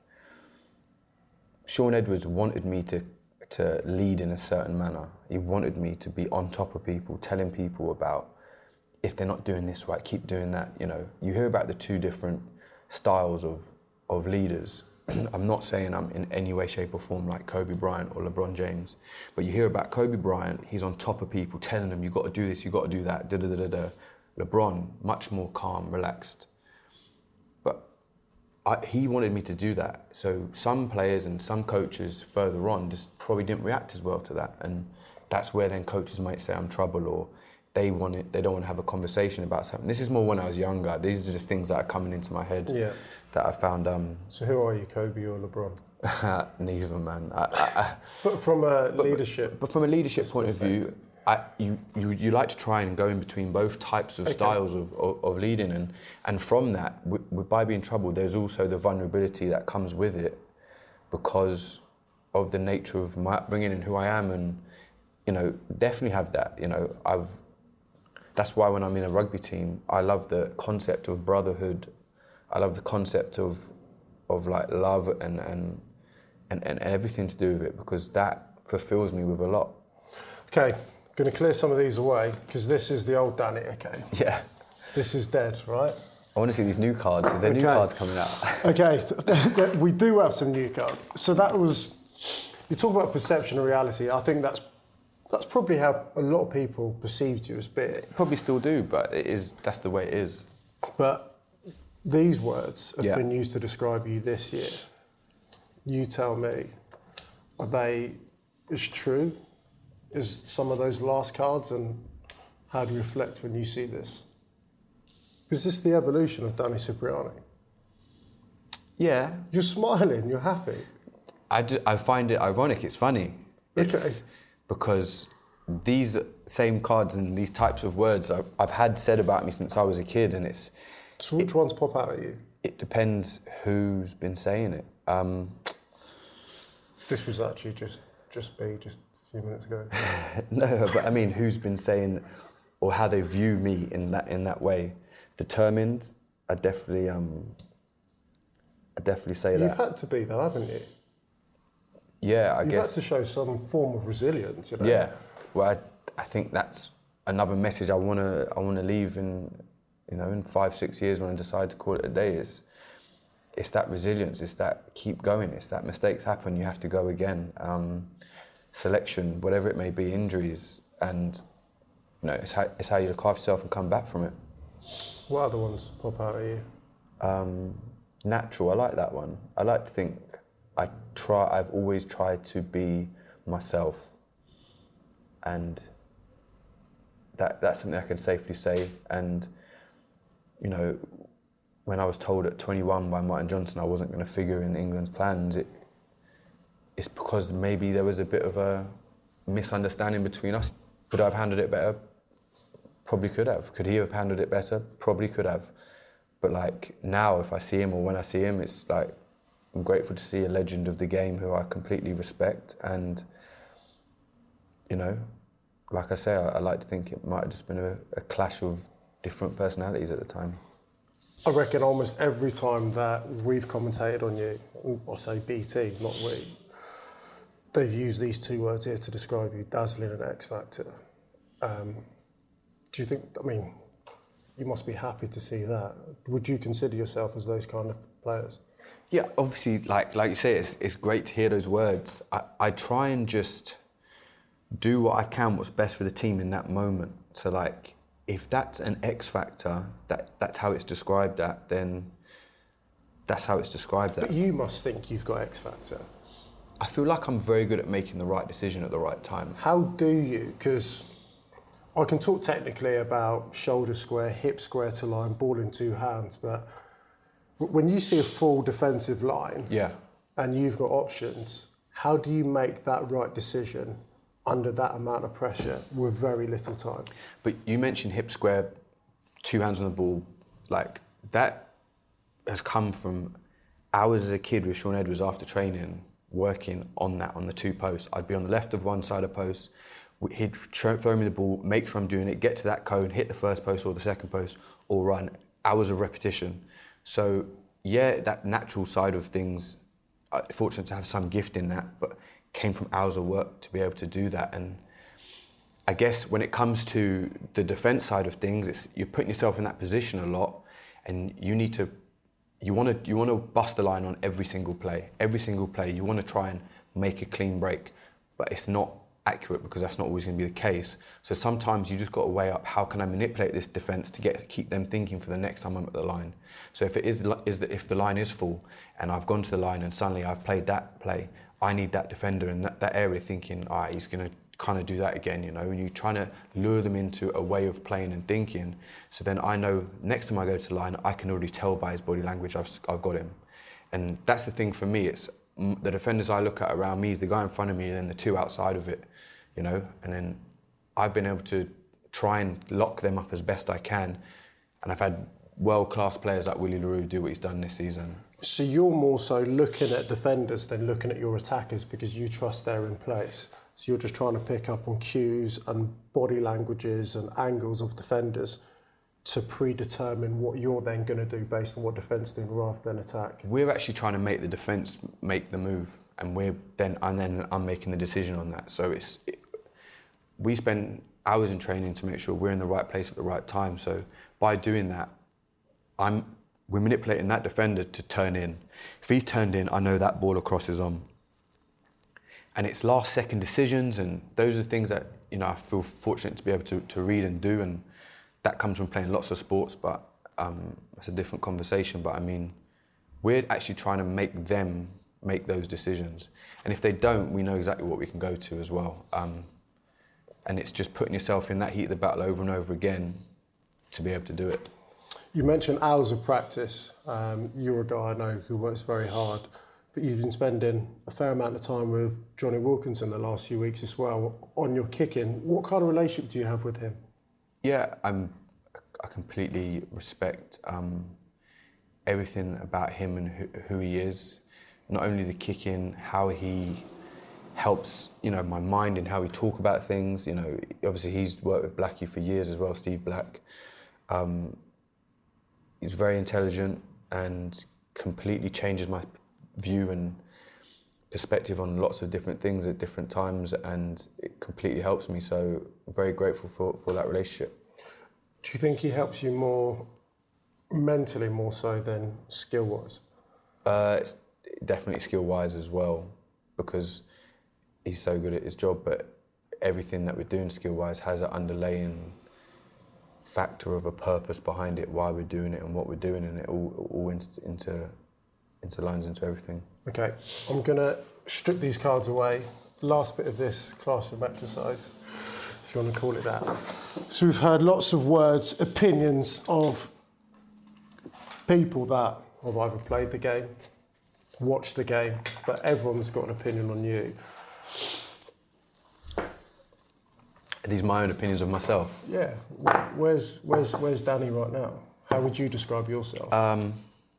Shaun Edwards wanted me to to lead in a certain manner. He wanted me to be on top of people, telling people about if they're not doing this right, keep doing that, you know. You hear about the two different styles of, of leaders. I'm not saying I'm in any way, shape or form like Kobe Bryant or LeBron James, but you hear about Kobe Bryant, he's on top of people, telling them, you got to do this, you got to do that, da da da da da. LeBron, much more calm, relaxed. But I, he wanted me to do that. So some players and some coaches further on just probably didn't react as well to that. And that's where then coaches might say I'm trouble, or they want it, they don't want to have a conversation about something. This is more when I was younger. These are just things that are coming into my head yeah. that I found. Um, so who are you, Kobe or LeBron? Neither, man. I, I, I, but from a but, leadership... But from a leadership point of view, I, you, you you like to try and go in between both types of okay. styles of, of, of leading, and, and from that, w- w- by being troubled, there's also the vulnerability that comes with it because of the nature of my upbringing and who I am, and, you know, definitely have that. You know, I've that's why when I'm in a rugby team, I love the concept of brotherhood. I love the concept of of like love and and and, and everything to do with it, because that fulfills me with a lot. Okay. Going to clear some of these away, because this is the old Danny, okay? Yeah. This is dead, right? I want to see these new cards. Is there okay. new cards coming out? Okay, we do have some new cards. So that was, you talk about perception and reality. I think that's that's probably how a lot of people perceived you as being. Probably still do, but it is. That's the way it is. But these words have yeah. been used to describe you this year. You tell me, are they as true as some of those last cards, and how do you reflect when you see this? Is this the evolution of Danny Cipriani? Yeah. You're smiling, you're happy. I, do, I find it ironic, it's funny. It's okay. Because these same cards and these types of words I've, I've had said about me since I was a kid, and it's... So which it, ones pop out at you? It depends who's been saying it. Um, this was actually just, just me, just... few minutes ago. No, but I mean, who's been saying, or how they view me in that in that way? Determined, I definitely, um, I definitely say You've that. You've had to be though, haven't you? Yeah, I You've guess. You've had to show some form of resilience, you know. Yeah, well, I, I think that's another message I wanna, I wanna leave in, you know, in five, six years when I decide to call it a day. Is, it's that resilience. It's that keep going. It's that mistakes happen. You have to go again. Um, selection, whatever it may be, injuries, and you know, it's how, it's how you look after yourself and come back from it. What other ones pop out at you? Um, natural, I like that one. I like to think I try. I've always tried to be myself, and that that's something I can safely say. And you know, when I was told at twenty-one by Martin Johnson I wasn't going to figure in England's plans, it. It's because maybe there was a bit of a misunderstanding between us. Could I have handled it better? Probably could have. Could he have handled it better? Probably could have. But like now, if I see him or when I see him, it's like I'm grateful to see a legend of the game who I completely respect. And, you know, like I say, I, I like to think it might have just been a, a clash of different personalities at the time. I reckon almost every time that we've commentated on you, I say B T, not we, they've used these two words here to describe you, dazzling and X Factor. Um, do you think, I mean, you must be happy to see that. Would you consider yourself as those kind of players? Yeah, obviously, like like you say, it's, it's great to hear those words. I, I try and just do what I can, what's best for the team in that moment. So, like, if that's an X Factor, that, that's how it's described at, then that's how it's described at. But you must think you've got X Factor. I feel like I'm very good at making the right decision at the right time. How do you? Because I can talk technically about shoulder square, hip square to line, ball in two hands, but when you see a full defensive line yeah. and you've got options, how do you make that right decision under that amount of pressure with very little time? But you mentioned hip square, two hands on the ball, like that has come from hours as a kid with Shaun Edwards after training, working on that, on the two posts. I'd be on the left of one side of post, he'd throw me the ball, make sure I'm doing it, get to that cone, hit the first post or the second post, or run. hours of repetition. So yeah, that natural side of things, I'm fortunate to have some gift in that, but came from hours of work to be able to do that. And I guess when it comes to the defence side of things, it's, you're putting yourself in that position a lot, and you need to, you want to, you want to bust the line on every single play. Every single play, you want to try and make a clean break, but it's not accurate because that's not always going to be the case. So sometimes you just got to weigh up, how can I manipulate this defence to get keep them thinking for the next time I'm at the line. So if it is, is that if the line is full and I've gone to the line and suddenly I've played that play, I need that defender in that, that area thinking, all right, he's going to kind of do that again, you know, and you're trying to lure them into a way of playing and thinking. So then I know next time I go to the line, I can already tell by his body language I've, I've got him. And that's the thing for me, it's the defenders I look at around me is the guy in front of me and then the two outside of it, you know, and then I've been able to try and lock them up as best I can. And I've had world-class players like Willie LaRue do what he's done this season. So you're more so looking at defenders than looking at your attackers because you trust they're in place. So you're just trying to pick up on cues and body languages and angles of defenders to predetermine what you're then going to do based on what defence doing rather than attack. We're actually trying to make the defence make the move, and we're then and then I'm making the decision on that. So it's it, we spend hours in training to make sure we're in the right place at the right time. So by doing that, I'm we're manipulating that defender to turn in. If he's turned in, I know that ball across is on. And it's last second decisions, and those are the things that, you know, I feel fortunate to be able to, to read and do, and that comes from playing lots of sports, but um, it's a different conversation. But I mean, we're actually trying to make them make those decisions. And if they don't, we know exactly what we can go to as well. Um, and it's just putting yourself in that heat of the battle over and over again to be able to do it. You mentioned hours of practice. Um, you're a guy I know who works very hard, but you've been spending a fair amount of time with Johnny Wilkinson the last few weeks as well on your kicking. What kind of relationship do you have with him? Yeah, I'm, I completely respect um, everything about him and who, who he is. Not only the kicking, how he helps, you know, my mind and how we talk about things. You know, obviously he's worked with Blackie for years as well, Steve Black. Um, he's very intelligent and completely changes my view and perspective on lots of different things at different times, and it completely helps me. So I'm very grateful for, for that relationship. Do you think he helps you more mentally, more so than skill-wise? Uh, it's definitely skill-wise as well, because he's so good at his job, but everything that we're doing skill-wise has an underlying factor of a purpose behind it, why we're doing it and what we're doing, and it all, all into, into, into lines into everything. Okay, I'm going to strip these cards away. Last bit of this classroom exercise, if you want to call it that. So we've heard lots of words, opinions of people that have either played the game, watched the game, but everyone's got an opinion on you. Are these my own opinions of myself? Yeah. Where's where's where's Danny right now? How would you describe yourself? Um,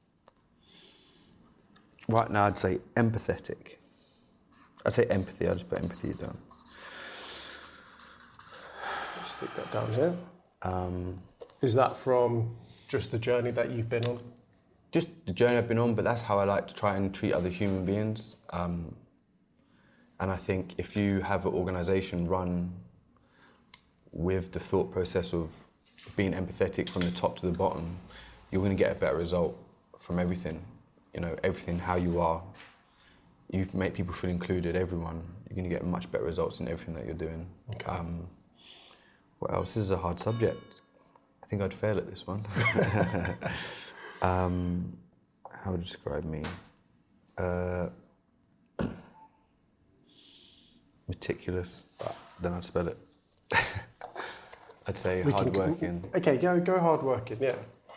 right now, I'd say empathetic. I'd say empathy. I'll just put empathy down. Stick that down here. Um, Is that from just the journey that you've been on? Just the journey I've been on, but that's how I like to try and treat other human beings. Um, and I think if you have an organisation run with the thought process of being empathetic from the top to the bottom, you're going to get a better result from everything. You know, everything, how you are. You make people feel included, everyone. You're going to get much better results in everything that you're doing. Okay. Um, what else? This is a hard subject. I think I'd fail at this one. um, how would you describe me? Uh, meticulous, but then I'd spell it. I'd say We hard-working. Can, okay, go go hard-working, yeah.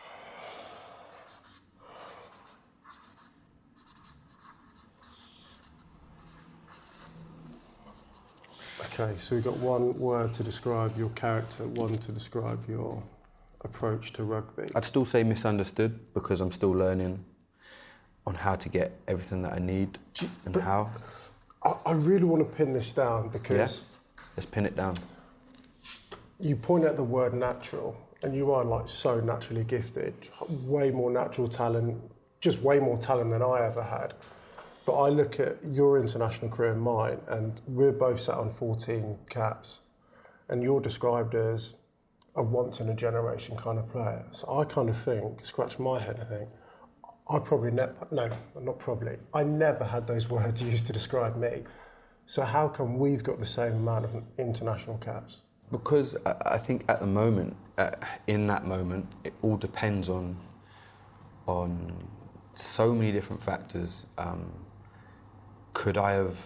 Okay, so we've got one word to describe your character, one to describe your approach to rugby. I'd still say misunderstood, because I'm still learning on how to get everything that I need you, and how. I, I really want to pin this down because... Yeah? Let's pin it down. You point at the word natural, and you are like so naturally gifted, way more natural talent, just way more talent than I ever had. But I look at your international career and mine, and we're both sat on fourteen caps, and you're described as a once-in-a-generation kind of player. So I kind of think, scratch my head and think, I probably never, no, not probably, I never had those words used to describe me. So how come we've got the same amount of international caps? Because I think at the moment, uh, in that moment, it all depends on on so many different factors. Um, could I have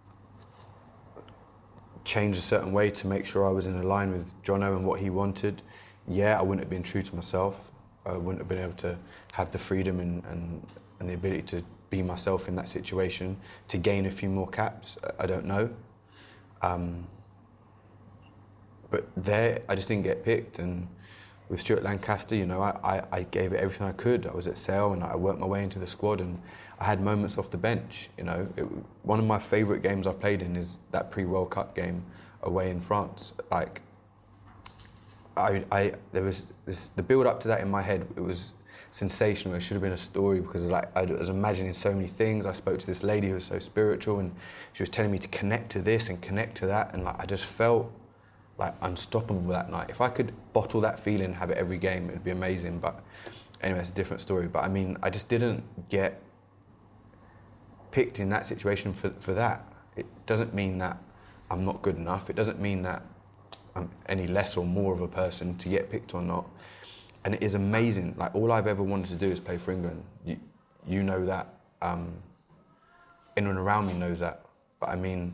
changed a certain way to make sure I was in line with Jono and what he wanted? Yeah, I wouldn't have been true to myself. I wouldn't have been able to have the freedom and, and, and the ability to be myself in that situation, to gain a few more caps. I don't know. Um, but there, I just didn't get picked. And with Stuart Lancaster, you know, I, I, I gave it everything I could. I was at Sale and I worked my way into the squad, and I had moments off the bench. You know, it, one of my favourite games I've played in is that pre-World Cup game away in France. Like, I, I there was this, the build up to that in my head. It was sensational. It should have been a story because like I was imagining so many things. I spoke to this lady who was so spiritual, and she was telling me to connect to this and connect to that, and like I just felt like unstoppable that night. If I could bottle that feeling, have it every game, it'd be amazing. But anyway, it's a different story. But I mean, I just didn't get picked in that situation for for that. It doesn't mean that I'm not good enough. It doesn't mean that I'm any less or more of a person to get picked or not. And it is amazing. Like, all I've ever wanted to do is play for England. You, you know that. Um, anyone around me knows that. But I mean,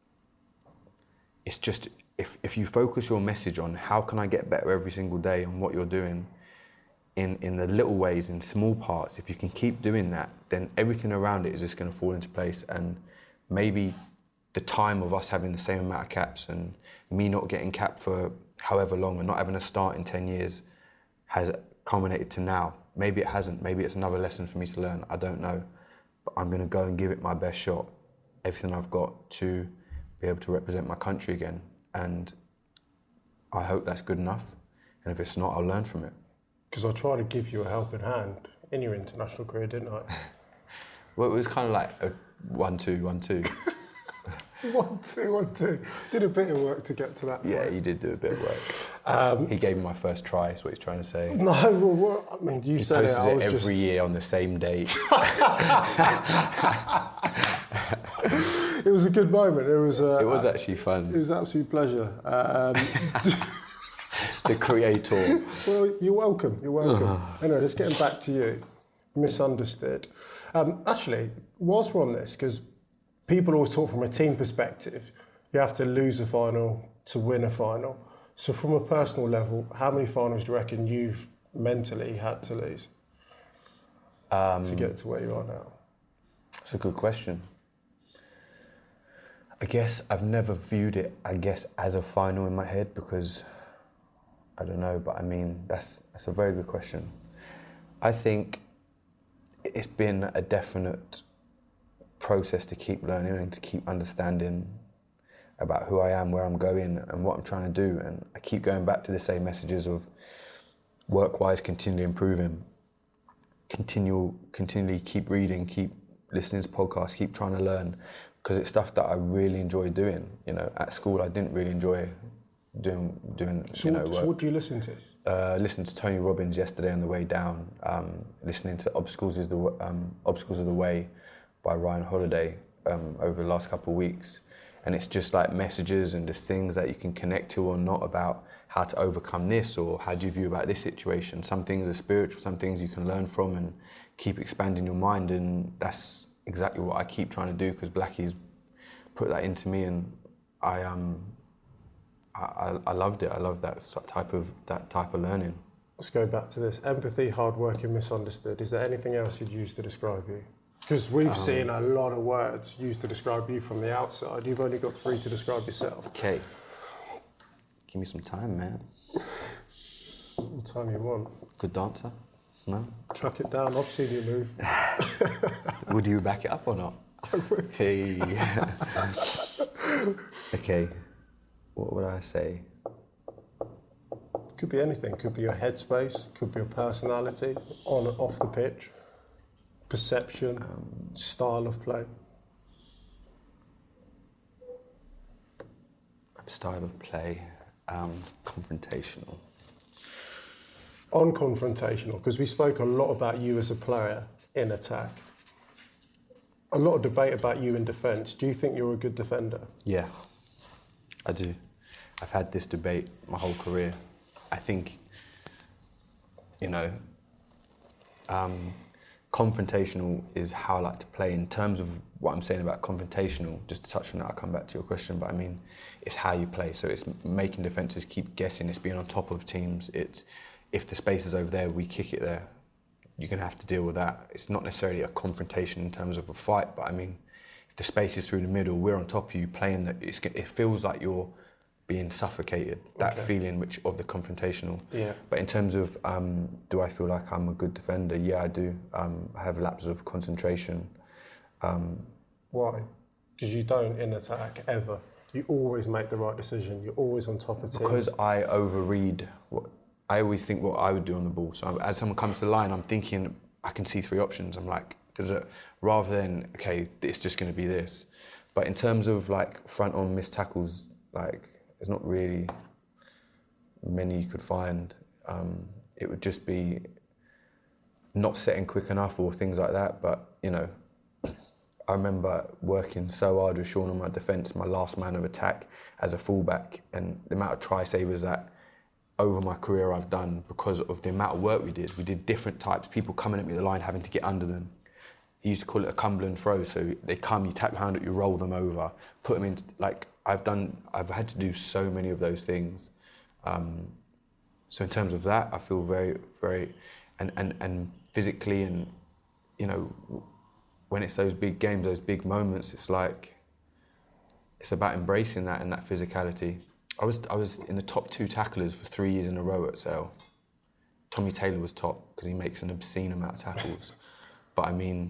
it's just, if, if you focus your message on how can I get better every single day on what you're doing, in, in the little ways, in small parts, if you can keep doing that, then everything around it is just going to fall into place. And maybe the time of us having the same amount of caps and me not getting capped for however long and not having a start in ten years has culminated to now. Maybe it hasn't. Maybe it's another lesson for me to learn. I don't know. But I'm going to go and give it my best shot, everything I've got, to be able to represent my country again. And I hope that's good enough. And if it's not, I'll learn from it. Because I tried to give you a helping hand in your international career, didn't I? Well, it was kind of like a one, two, one, two. One, two, one, two. Did a bit of work to get to that point. Yeah, he did do a bit of work. Um, he gave me my first try, is what he's trying to say. No, well, what, I mean, you he said it, I it was every just... year on the same date. It was a good moment. It was. Uh, it was actually fun. It was an absolute pleasure. Um, the creator. Well, you're welcome. You're welcome. Anyway, let's get back to you. Misunderstood. Um, actually, whilst we're on this, because people always talk from a team perspective, you have to lose a final to win a final. So from a personal level, how many finals do you reckon you've mentally had to lose um, to get to where you are now? That's a good question. I guess I've never viewed it, I guess, as a final in my head because, I don't know, but I mean, that's that's a very good question. I think it's been a definite process to keep learning and to keep understanding about who I am, where I'm going and what I'm trying to do. And I keep going back to the same messages of work-wise, continually improving, continual, continually keep reading, keep listening to podcasts, keep trying to learn, because it's stuff that I really enjoy doing. You know, at school I didn't really enjoy doing, doing so you know, what, work. So what do you listen to? Uh, listened to Tony Robbins yesterday on the way down, um, listening to Obstacles is the um, Obstacles of the Way by Ryan Holiday um, over the last couple of weeks. And it's just like messages and just things that you can connect to or not about how to overcome this or how do you view about this situation. Some things are spiritual, some things you can learn from and keep expanding your mind, and that's exactly what I keep trying to do because Blackie's put that into me, and I um I, I loved it. I loved that type of that type of learning. Let's go back to this. Empathy, hard working, misunderstood. Is there anything else you'd use to describe you? Because we've um, seen a lot of words used to describe you from the outside. You've only got three to describe yourself. Okay. Give me some time, man. What time you want? Good dancer? No? Chuck it down. I've seen you move. Would you back it up or not? I would. Hey. Okay. What would I say? Could be anything. Could be your headspace. Could be your personality on and off the pitch. Perception, um, style of play. Style of play, um, confrontational. On confrontational, because we spoke a lot about you as a player in attack. A lot of debate about you in defence. Do you think you're a good defender? Yeah, I do. I've had this debate my whole career. I think, you know, um, confrontational is how I like to play. In terms of what I'm saying about confrontational, just to touch on that, I'll come back to your question, but I mean, it's how you play. So it's making defences keep guessing, it's being on top of teams, it's if the space is over there, we kick it there. You're going to have to deal with that. It's not necessarily a confrontation in terms of a fight, but I mean, if the space is through the middle, we're on top of you playing, that it's, it feels like you're being suffocated, that okay. feeling which of the confrontational. Yeah. But in terms of, um, do I feel like I'm a good defender? Yeah, I do. Um, I have lapses of concentration. Um, Why? Because you don't in attack, ever. You always make the right decision. You're always on top of teams. Because I overread what, I always think what I would do on the ball. So as someone comes to the line, I'm thinking, I can see three options. I'm like, da-da-da. Rather than, okay, it's just going to be this. But in terms of like front on missed tackles, like, there's not really many you could find. Um, it would just be not setting quick enough or things like that. But, you know, I remember working so hard with Sean on my defence, my last man of attack as a fullback, and the amount of try savers that over my career I've done because of the amount of work we did. We did different types, people coming at me the line, having to get under them. He used to call it a Cumberland throw, so they come, you tap behind it, you roll them over, put them in, like, I've done, I've had to do so many of those things. Um, so in terms of that, I feel very, very, and, and, and physically and, you know, when it's those big games, those big moments, it's like, it's about embracing that and that physicality. I was I was in the top two tacklers for three years in a row at Sale. Tommy Taylor was top because he makes an obscene amount of tackles. But I mean,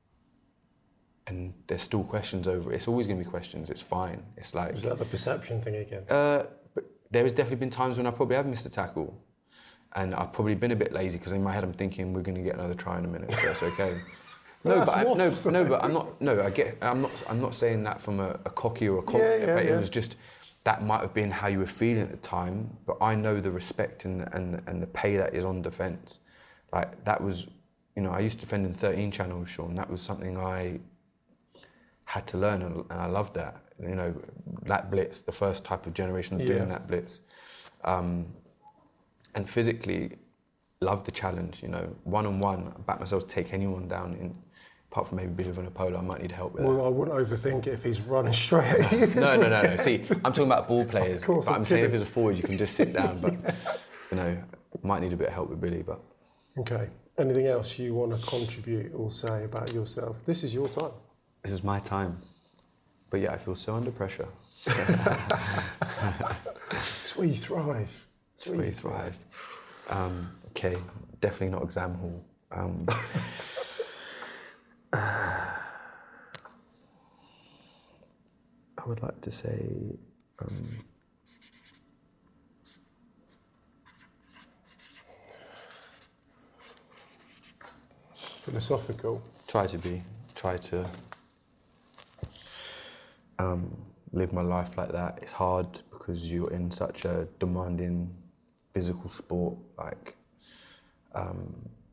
and there's still questions over it. It's always going to be questions. It's fine. It's like... Is that the perception thing again? Uh, but there has definitely been times when I probably have missed a tackle. And I've probably been a bit lazy because in my head I'm thinking we're going to get another try in a minute, so it's okay. No, but I, no, no, but I'm not. No, I get. I'm not. I'm not saying that from a, a cocky or a cock. Yeah, yeah, but yeah. It was just that might have been how you were feeling at the time. But I know the respect and the, and and the pay that is on defence. Like that was, you know, I used to defend in thirteen channel with Sean. That was something I had to learn, and, and I loved that. You know, that blitz, the first type of generation of doing yeah. that blitz, um, and physically loved the challenge. You know, one on one, I back myself to take anyone down in. Apart from maybe Billy Vunipola, I might need help with well, that. Well, I wouldn't overthink it if he's running straight at you. no, no, no, no. See, I'm talking about ball players. Of course, but I'm, I'm saying kidding. if it's a forward, you can just sit down. But, yeah. you know, might need a bit of help with Billy, but... Okay. Anything else you want to contribute or say about yourself? This is your time. This is my time. But yeah, I feel so under pressure. It's where you thrive. It's where you thrive. Um, okay, definitely not exam hall. Um, I would like to say um, philosophical. Try to be, try to um, live my life like that. It's hard because you're in such a demanding physical sport. Like, um,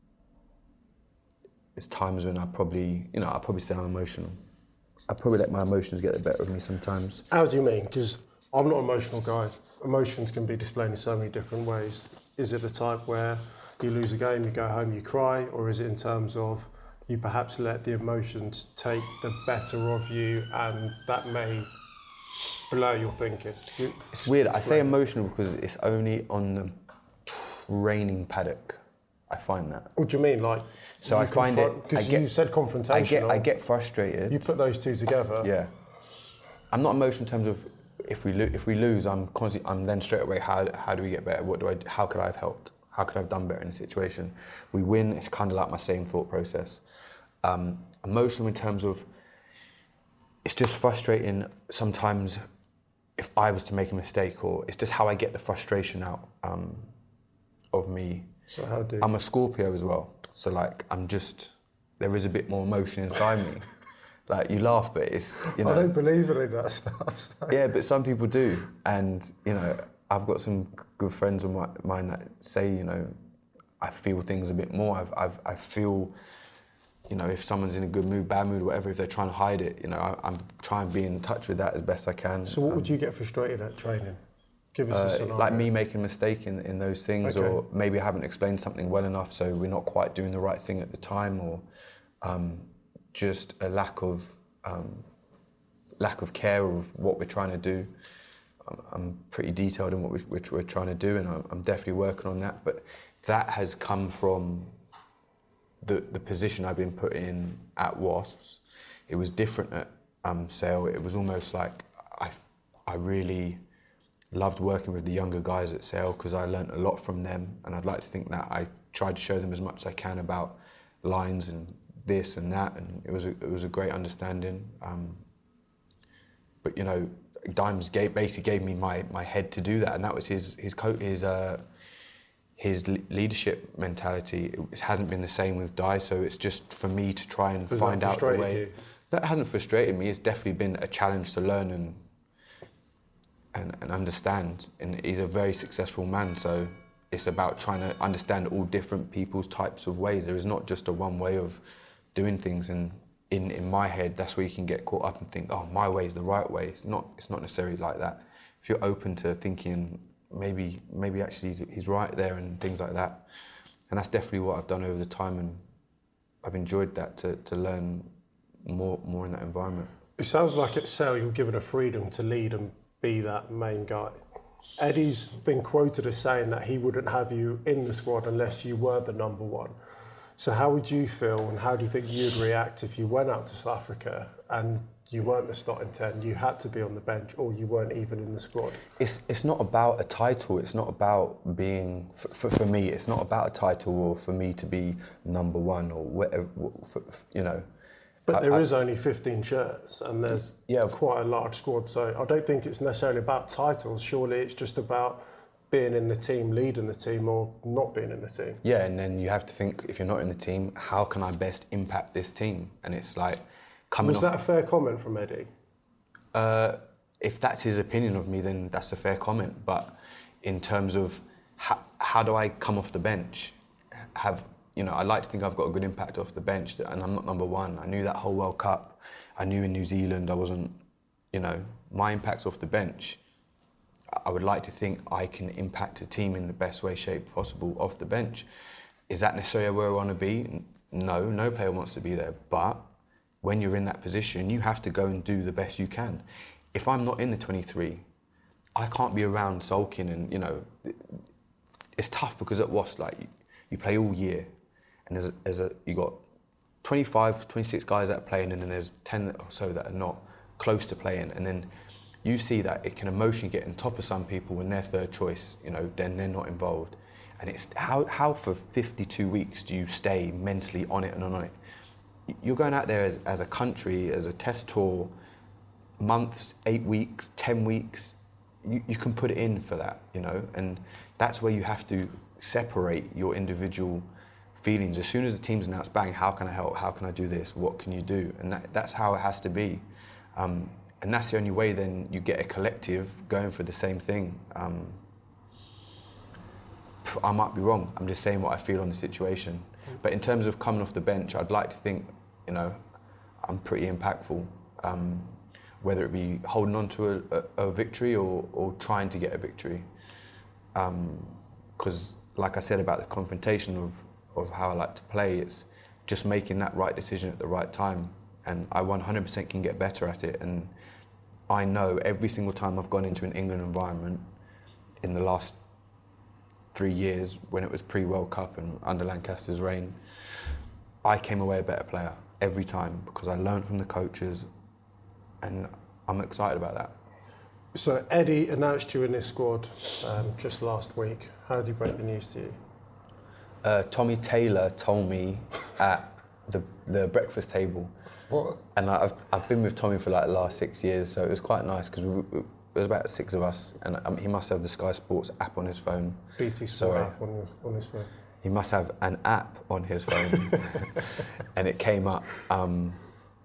it's times when I probably, you know, I probably say I'm emotional. I probably let my emotions get the better of me sometimes. How do you mean? Because I'm not an emotional guy. Emotions can be displayed in so many different ways. Is it the type where you lose a game, you go home, you cry, or is it in terms of you perhaps let the emotions take the better of you and that may blur your thinking? You it's weird. I say emotional because it's only on the training paddock. I find that. What do you mean? Like, so I find it because you said confrontational. I get, I get frustrated. You put those two together. Yeah. I'm not emotional in terms of if we lo- if we lose, I'm constantly, I'm then straight away. How how do we get better? What do I? How could I have helped? How could I have done better in the situation? We win. It's kind of like my same thought process. Um, emotional in terms of it's just frustrating sometimes if I was to make a mistake, or it's just how I get the frustration out. Um, of me. So how do you? I'm a Scorpio as well. So like, I'm just, there is a bit more emotion inside me. Like, you laugh, but it's, you know. I don't believe in that stuff. So. Yeah, but some people do. And, you know, I've got some good friends of mine that say, you know, I feel things a bit more. I've, I've, I feel, you know, if someone's in a good mood, bad mood, whatever, if they're trying to hide it, you know, I, I'm trying to be in touch with that as best I can. So what um, would you get frustrated at training? Give us uh, a scenario. Like me making a mistake in, in those things, okay. Or maybe I haven't explained something well enough, so we're not quite doing the right thing at the time, or um, just a lack of um, lack of care of what we're trying to do. I'm, I'm pretty detailed in what we, which we're trying to do, and I'm, I'm definitely working on that. But that has come from the the position I've been put in at Wasps. It was different at um, Sale. It was almost like I I really loved working with the younger guys at Sale because I learnt a lot from them, and I'd like to think that I tried to show them as much as I can about lines and this and that, and it was a, it was a great understanding. Um, but you know, Dimes gave, basically gave me my, my head to do that, and that was his his co- his uh, his leadership mentality. It hasn't been the same with Di, so it's just for me to try and Has find that out the way. You? That hasn't frustrated me. It's definitely been a challenge to learn and. And, and understand, and he's a very successful man, so it's about trying to understand all different people's types of ways. There is not just a one way of doing things, and in, in my head, that's where you can get caught up and think, oh, my way is the right way. It's not, it's not necessarily like that. If you're open to thinking, maybe maybe actually he's right there and things like that. And that's definitely what I've done over the time, and I've enjoyed that, to, to learn more, more in that environment. It sounds like at Sale you're given a freedom to lead and be that main guy. Eddie's been quoted as saying that he wouldn't have you in the squad unless you were the number one. So how would you feel, and how do you think you'd react if you went out to South Africa and you weren't the starting ten, you had to be on the bench, or you weren't even in the squad? It's it's not about a title, it's not about being, for, for, for me, it's not about a title or for me to be number one or whatever, for, you know. But there I, is only fifteen shirts, and there's yeah, quite a large squad, so I don't think it's necessarily about titles. Surely it's just about being in the team, leading the team, or not being in the team. Yeah, and then you have to think, if you're not in the team, how can I best impact this team? And it's like coming Was off, that a fair comment from Eddie? Uh, if that's his opinion of me, then that's a fair comment. But in terms of how, how do I come off the bench, have You know, I like to think I've got a good impact off the bench, and I'm not number one. I knew that whole World Cup. I knew in New Zealand I wasn't, you know, my impact's off the bench. I would like to think I can impact a team in the best way, shape possible off the bench. Is that necessarily where I want to be? No, no player wants to be there. But when you're in that position, you have to go and do the best you can. If I'm not in the twenty-three, I can't be around sulking, and, you know, it's tough because at Wasps, like, you play all year. And there's a, there's a, you got twenty-five, twenty-six guys that are playing, and then there's ten or so that are not close to playing. And then you see that it can emotionally get on top of some people when they're third choice, you know, then they're not involved. And it's how, how for fifty-two weeks do you stay mentally on it and on it? You're going out there as, as a country, as a test tour, months, eight weeks, ten weeks. You, you can put it in for that, you know, and that's where you have to separate your individual feelings. As soon as the team's announced, bang, how can I help? How can I do this? What can you do? And that, that's how it has to be. Um, and that's the only way then you get a collective going for the same thing. Um, I might be wrong. I'm just saying what I feel on the situation. But in terms of coming off the bench, I'd like to think, you know, I'm pretty impactful. Um, whether it be holding on to a, a, a victory or, or trying to get a victory. Because, um, like I said about the confrontation of of how I like to play, it's just making that right decision at the right time. And I one hundred percent can get better at it. And I know every single time I've gone into an England environment in the last three years, when it was pre-World Cup and under Lancaster's reign, I came away a better player every time because I learned from the coaches, and I'm excited about that. So Eddie announced you in his squad um, just last week. How did he break the news to you? Uh, Tommy Taylor told me at the the breakfast table. What? And I've I've been with Tommy for like the last six years, so it was quite nice because we, we, was about six of us, and um, he must have the Sky Sports app on his phone. B T Sport Sorry. app on, his, on his phone. He must have an app on his phone, and it came up. Um,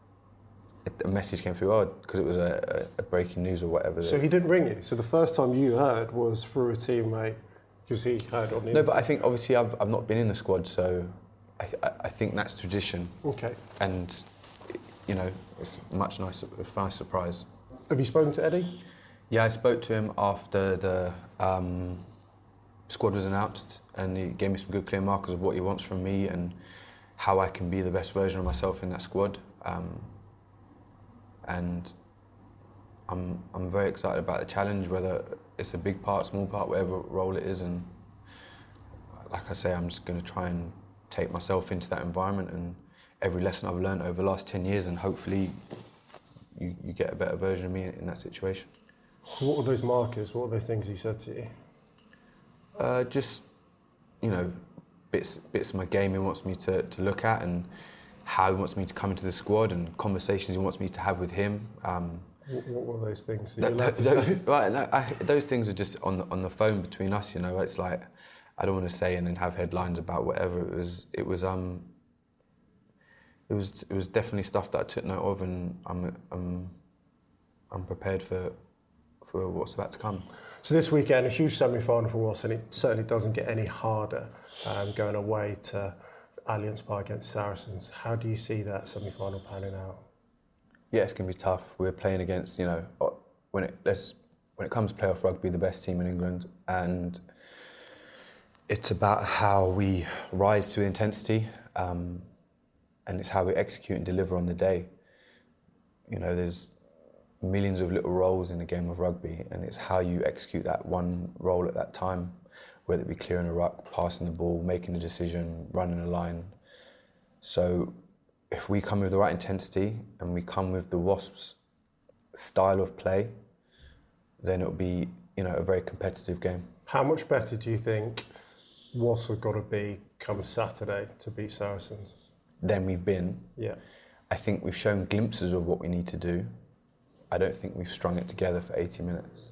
a message came through, oh, because it was a, a breaking news or whatever. So he didn't ring you. So the first time you heard was through a teammate, because he heard on the. No, but I think obviously I've I've not been in the squad, so I th- I think that's tradition. Okay. And you know, it's a much nicer, a nice surprise. Have you spoken to Eddie? Yeah, I spoke to him after the um, squad was announced, and he gave me some good clear markers of what he wants from me and how I can be the best version of myself in that squad. Um, and I'm I'm very excited about the challenge, whether it's a big part, small part, whatever role it is. And like I say, I'm just going to try and take myself into that environment and every lesson I've learned over the last ten years, and hopefully you, you get a better version of me in that situation. What were those markers? What were those things he said to you? Uh, just, you know, bits bits of my game he wants me to, to look at, and how he wants me to come into the squad, and conversations he wants me to have with him. Um, what, what were those things? Th- th- those, right, no, I, those things are just on the, on the phone between us. You know, it's like I don't want to say and then have headlines about whatever. It was it was um it was it was definitely stuff that I took note of, and I'm I'm I'm prepared for. for what's about to come. So this weekend, a huge semi-final for Wasps, and it certainly doesn't get any harder um, going away to Allianz Park against Saracens. How do you see that semi-final panning out? Yeah, it's going to be tough. We're playing against, you know, when it let's, when it comes to playoff rugby, the best team in England, and it's about how we rise to intensity, um, and it's how we execute and deliver on the day. You know, there's millions of little roles in the game of rugby, and it's how you execute that one role at that time, whether it be clearing a ruck, passing the ball, making a decision, running a line. So if we come with the right intensity and we come with the Wasps' style of play, then it'll be, you know, a very competitive game. How much better do you think Wasps have got to be come Saturday to beat Saracens? Than we've been. Yeah. I think we've shown glimpses of what we need to do. I don't think we've strung it together for eighty minutes.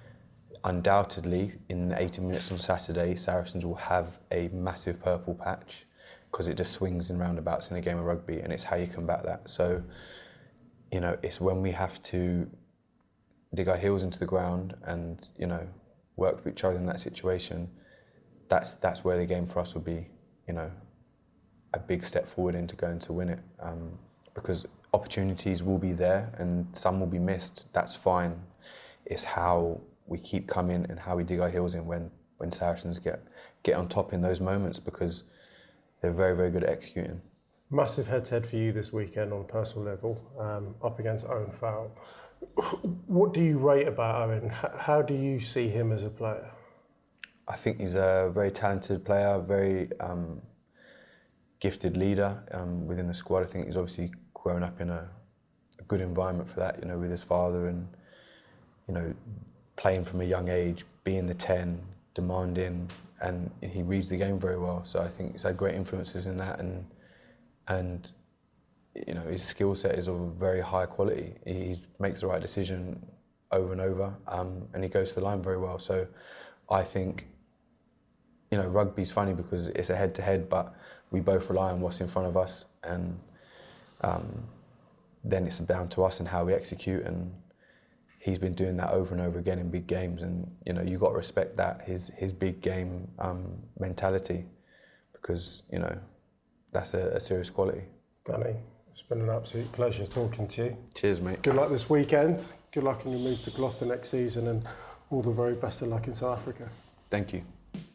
Undoubtedly, in the eighty minutes on Saturday, Saracens will have a massive purple patch because it just swings in roundabouts in a game of rugby, and it's how you combat that. So, you know, it's when we have to dig our heels into the ground and, you know, work for each other in that situation, that's that's where the game for us will be, you know, a big step forward into going to win it. Um, because opportunities will be there and some will be missed. That's fine. It's how we keep coming and how we dig our heels in when, when Saracens get get on top in those moments, because they're very, very good at executing. Massive head-to-head for you this weekend on a personal level, um, up against Owen Farrell. What do you rate about Owen? How do you see him as a player? I think he's a very talented player, very um, gifted leader um, within the squad. I think he's obviously grown up in a, a good environment for that, you know, with his father, and, you know, playing from a young age, being the ten, demanding, and he reads the game very well. So I think he's had great influences in that, and and you know, his skill set is of very high quality. He makes the right decision over and over, um, and he goes to the line very well. So I think, you know, rugby's funny because it's a head-to-head, but we both rely on what's in front of us, and Um, then it's down to us and how we execute, and he's been doing that over and over again in big games, and you know, you got to respect that, his his big game um, mentality, because you know, that's a, a serious quality. Danny, it's been an absolute pleasure talking to you. Cheers, mate. Good luck this weekend. Good luck in your move to Gloucester next season, and all the very best of luck in South Africa. Thank you.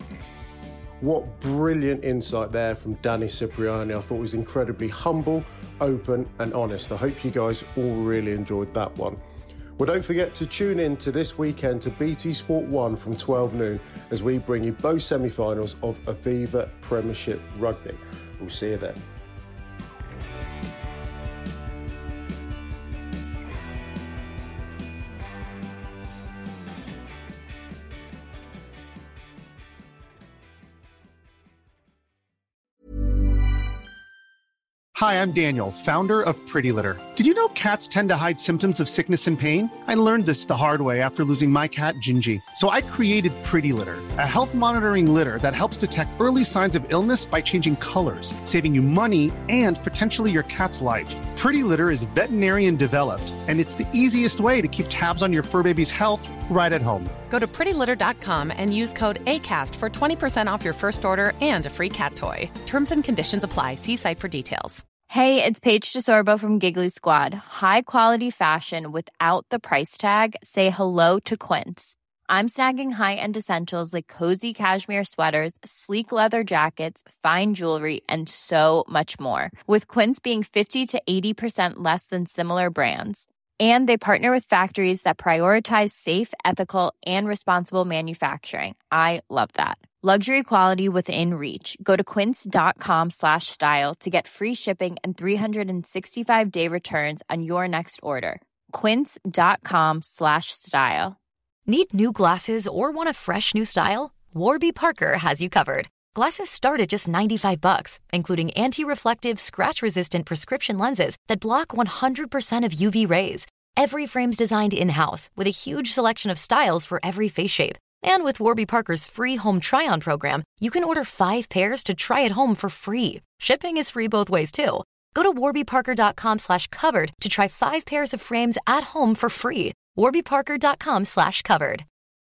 What brilliant insight there from Danny Cipriani. I thought he was incredibly humble, open and honest. I hope you guys all really enjoyed that one. Well, don't forget to tune in to this weekend to B T Sport one from twelve noon as we bring you both semi-finals of Aviva Premiership Rugby. We'll see you then. Hi, I'm Daniel, founder of Pretty Litter. Did you know cats tend to hide symptoms of sickness and pain? I learned this the hard way after losing my cat, Gingy. So I created Pretty Litter, a health monitoring litter that helps detect early signs of illness by changing colors, saving you money and potentially your cat's life. Pretty Litter is veterinarian developed, and it's the easiest way to keep tabs on your fur baby's health right at home. Go to pretty litter dot com and use code ACAST for twenty percent off your first order and a free cat toy. Terms and conditions apply. See site for details. Hey, it's Paige DeSorbo from Giggly Squad. High quality fashion without the price tag. Say hello to Quince. I'm snagging high-end essentials like cozy cashmere sweaters, sleek leather jackets, fine jewelry, and so much more. With Quince being fifty to eighty percent less than similar brands. And they partner with factories that prioritize safe, ethical, and responsible manufacturing. I love that. Luxury quality within reach. Go to quince.com slash style to get free shipping and three sixty-five day returns on your next order. Quince.com slash style. Need new glasses or want a fresh new style? Warby Parker has you covered. Glasses start at just ninety-five bucks, including anti-reflective, scratch-resistant prescription lenses that block one hundred percent of U V rays. Every frame's designed in-house with a huge selection of styles for every face shape. And with Warby Parker's free home try-on program, you can order five pairs to try at home for free. Shipping is free both ways, too. Go to warbyparker.com slash covered to try five pairs of frames at home for free. warbyparker.com slash covered.